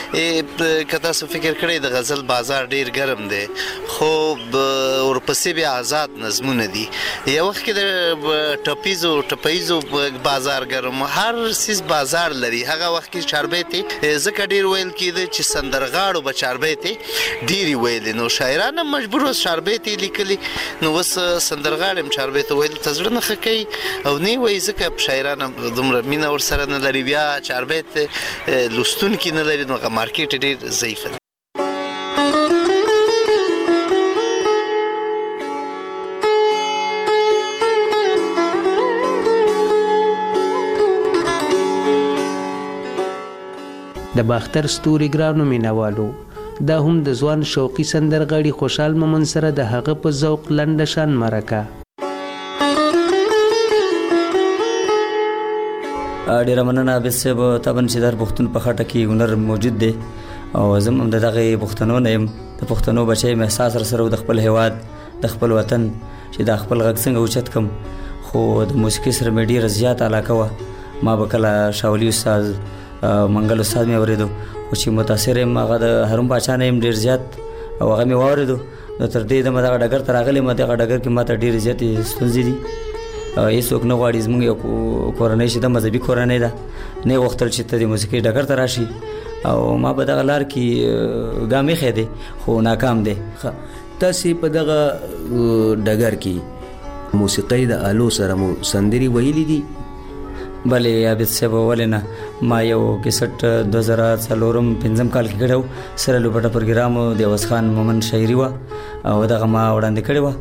کې که تاسو فکر کړئ د غزل بازار ډیر ګرم دی، خو ورپسې بیا آزاد نظمونه دي. یو وخت کې د ټپیزو ټپیزو بازار ګرم، هر سیس بازار لري. هغه وخت کې چاربیتې ځکه ډیر ویل کېده چې سندرغاړو به چاربیتې ډېرې ویلې، نو شاعران هم مجبور اوس چاربیتې لیکلي، نو اوس سندرغاړي هم چاربیته ویلو ته زړه نه ښه کوي او نه وایي ځکه شاعران هم دومره مینه ورسره نه لري، بیا چاربیت لوستونکي نه لري، نو هغه مارکیټ ډېر ضعیفه دی. د باختر ستوري ګرانو مینوالو، دا هم د ځوان شوقي سندرغاړي خوشحال مومن سره د هغه په ذوق لنډه شان مرکه. ډیره مننه عابد صاحب، طبعا چې در پښتون په خټه کې هنر موجود دی او زه هم د دغې پښتنو نه یم، د پښتنو بچی یم، احساس راسره د خپل هیواد د خپل وطن چې دا خپل غږ څنګه اوچت کم. خو د موسیقي سره مې ډېره زیات علاقه وه. ما به کله شاولي استاد، منګل استاد مې اورېدو، خو چې متاثر یم هغه د هارون باچا نه یم ډېر زیات، او هغه مې واورېدو. نو تر دې دمه دغه ډګر ته راغلی یم، دغه ډګر کې ما ته ډېرې زیاتې ستونزې دي. هېڅوک نه غواړي، زموږ یو کورنۍ چې ده مذهبي کورنۍ ده، نه یې غوښتل چې ته د موسیقۍ ډګر ته راشي، او ما په دغه لار کې ګام ایښی دی خو ناکام دی. تاسې په دغه ډګر کې موسیقۍ د آلو سره مو سندرې ویلي دي؟ بلې عابد صاحب، ولې نه. ما یو کیسټ دوه زره څلورم پنځم کال کې کړی و، سره لوبټه پروګرام د عوض خان مومن شاعري وه او دغه ما وړاندې کړې وه،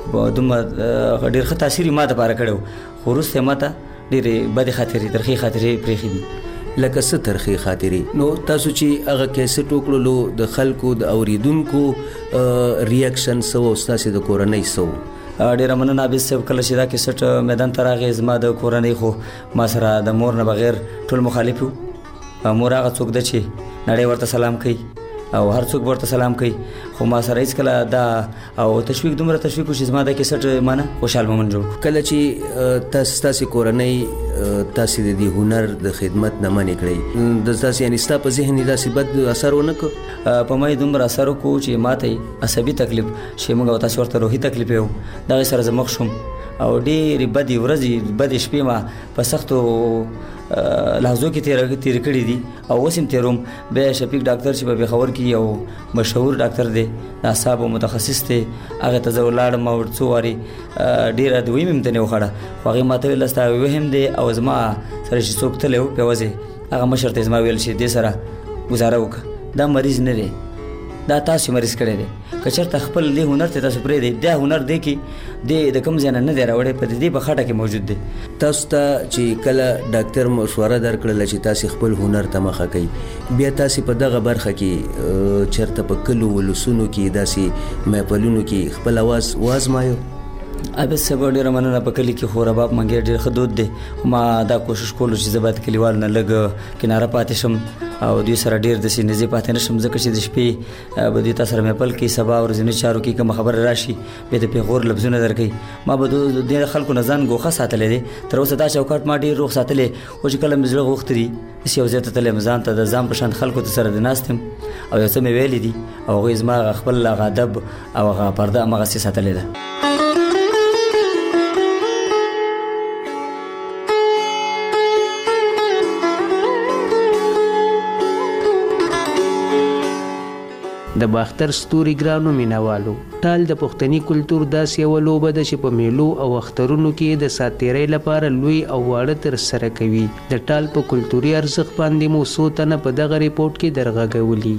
دومره ډېر ښه تاثیر ما ته پاره کړی خو وروسته ما ته ډېرې بدې خاطرې ترخې خاطرې پرېښې دي. لکه څه ترخې خاطرې؟ نو تاسو چې هغه کیسټ وکړلو د خلکو د اوریدونکو ریاکشن څه و او ستاسې د کورنۍ څه و؟ ډېره مننه عابد صاحب. کله چې دا کیسټ میدان ته راغی زما د کورنۍ خو ما سره د مور نه بغیر ټول مخالف وو. مور هغه څوک ده چې نړۍ ورته سلام کوي او هر څوک ورته سلام کوي خو ما سره هیڅ کله دا او تشویق دومره تشویق وشي زما د کیسټ مانه خوشحال مومن جوړ. کله چې تاسو تاسې کورنۍ تاسې د دې هنر د خدمت نه منې کړئ د تاسې یعنې ستا په ذهن یې داسې بد اثر ونه کړ؟ په ما یې دومره اثر وکړو چې ما ته عصبي تکلیف چې موږ او تاسې ورته روحي تکلیف یې و دغې سره زه مخ شوم او ډېرې بدې ورځې بدې شپې ما په سختو لحظو کې تیر تیر کړی دي او اوس هم تیروم. بیا شفیق ډاکټر چې په پېښور کې یو مشهور ډاکټر دی د اعصابو متخصص دی هغه ته زه ولاړم او څو وارې ډېره دوی مې ته نه وخوړه خو هغې ما ته ویل ستا وهم دی او زما سره چې څوک تللی و پیوځې هغه مشر ته زما ویل چې دې سره ګزاره وکړه دا مریض نه دی دا تاسو مریض کړی دی که چېرته خپل دې هنر ته تاسو پرېږدئ دا هنر دی کې د د کوم ځای نه نه دی راوړی په دې په خټه کې موجود دی. تاسو ته چې کله ډاکټر مشوره درکړله چې تاسې خپل هنر ته مخه کوئ بیا تاسې په دغه برخه کې چېرته په کلو ولسونو کې داسې محفلونو کې خپل اواز وازمایو؟ عابد صاحب ډېره مننه. په کلي کې خو رباب منګی ډېر ښه دود دی خو ما دا کوشش کولو چې زه باید کلیوالو نه لږ کناره پاتې شم او دوی سره ډېر داسې نږدې پاتې نه شم ځکه چې د شپې به دوی تا سره محفل کې سبا ورځني چارو کې کومه خبره راشي بیا د پېغور لفظونه درکوي. ما به د دې خلکو نه ځان ګوښه ساتلی دی تر اوسه دا چوکاټ ما ډېر روغ ساتلی خو چې کله مې زړه غوښته دي داسې یو ځای ته تللی یم ځان ته د ځان په شان خلکو ته سره د ناست یم او یو څه مې ویلي دي او هغوی زما هغه خپل هغه ادب او هغه پرده هماغسې ساتلې ده. د باختر ستوري ګرانو مینوالو ټال د پښتني کلتور داسې یوه لوبه ده چې په میلو او اخترونو کې د ساتیرۍ لپاره لوی او واړه ترسره کوي. د ټال په کلتوري ارزښت باندې مو څو تنه په دغه ریپورټ کې درغږولي.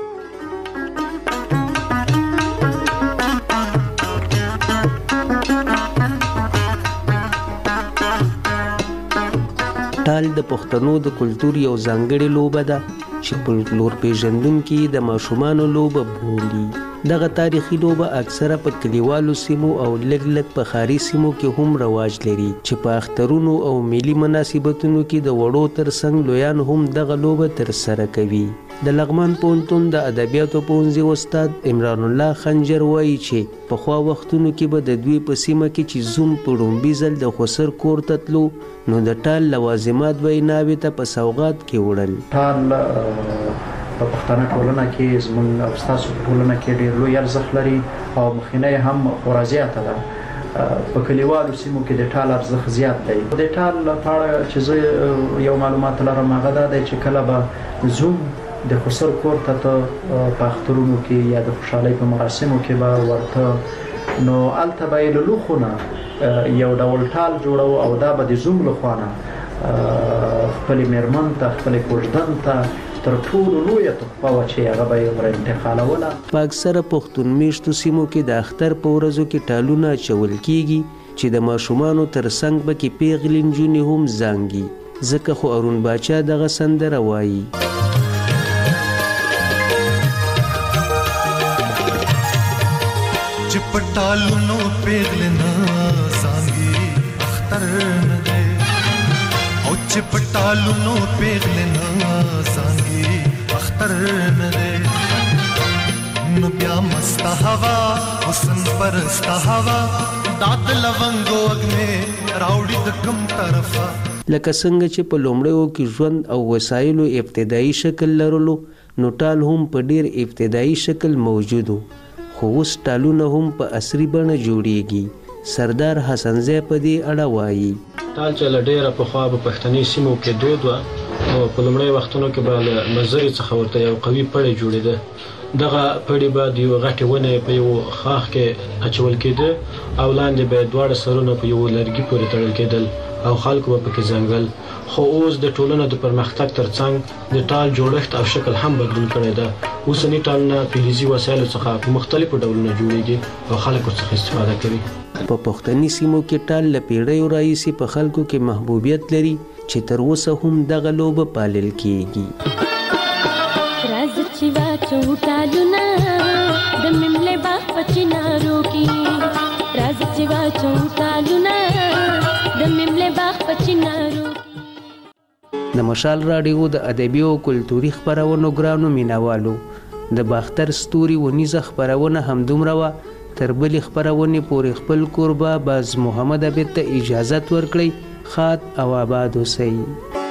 ټال د پښتنو د کلتور یو ځانګړې لوبه ده چې فولکلور پیژندونکي د ماشومانو لوبه بولي. دغه تاریخي لوبه اکثره په کلیوالو سیمو او لږ لږ په ښاري سیمو کې هم رواج لري چې په اخترونو او ملي مناسبتونو کې د وړو ترڅنګ لویان هم دغه لوبه ترسره کوي. د لغمان پوهنتون د ادبیاتو پوهنځي استاد عمران الله خنجر وایي چې پخوا وختونو کې به د دوی په سیمه کې چې زوم په لومبي ځل د خسر کور ته تلو نو د ټال لوازمات به یې ناوې ته په سوغات کې وړل. ټال په پښتنه ټولنه کې زموږ او ستاسو په ټولنه کې ډېر لوی ارزښت لري او مخینه هم خورا زیاته ده. په کلیوالو سیمو کې د ټال ارزښت زیات دی. د ټال په اړه چې زه یو معلومات لرم هغه دا دی چې کله به زوم د خسر کور ته په اخترونو کې یا د خوشحالۍ په مراسمو کې به ورته نو هلته به یې له لوښو نه یو ډول ټال جوړو او دا به د زوم له خوا نه خپلې مېرمن ته خپلې کوژدن ته تر ټولو لویه تحفه وه چې هغه به یې ور انتقالوله. په اکثره پښتون میشتو سیمو کې د اختر په ورځو کې ټالونه اچول کیږي چې د ماشومانو ترڅنګ به کې پیغلې نجونې هم زانګي ځکه خو ارون باچا دغه سندره وایي. چې پټالونو پیغلې نه زانګي اختر نه دی او چې پټالونو پیغلې نه زانګي اختر نه دی نو بیا مست هوا حسن پرست هوا داد لونګو اګمه راوړي د کوم طرفه. لکه څنګه چې په لومړیو کې ژوند او وسایلو ابتدایي شکل لرلو نو ټال هم په ډیر ابتدایي شکل موجود و خو اوس ټالونه هم په عصري بڼه جوړیږي. سردار حسنزی په دې اړه وایي ټال چې له ډېره پخوا په پښتني سیمو کې دود وه او په لومړی وختونو کې به له مزرې څخه ورته یو قوي پړی جوړېده. دغه پړی به د یوې غټې ونې په یو خاښ کې اچول کېده او لاندې به یې دواړه سرونه په یو لرګي پورې تړل کېدل او خلکو به پکې زنګل. خو اوس د ټولنو د پرمختګ ترڅنګ د ټال جوړښت او شکل هم بدلون کړی ده اوسنی ټالونه فلزي وسایلو څخه په مختلفو ډولونو جوړیږي او خلک ورڅخه استفاده کوي. په پښتني سیمو کې ټال له پیړیو راهیسې په خلکو کې محبوبیت لري چې تر اوسه هم دغه لوبه پالل کیږي. راز چې واچو ټالونه د مملې باغ په چنارو کې، راز چې واچو ټالونه د مملې باغ په چنارو. د مشال راډیو د ادبي او کلتوري خپرونو ګرانو مینوالو، د باختر ستوري ونیزه خپرونه همدومره وه. تر بلې خپرونې پورې خپل کوربه باز محمد عبید ته اجازت ورکړئ. ښاد او آباد اوسئ.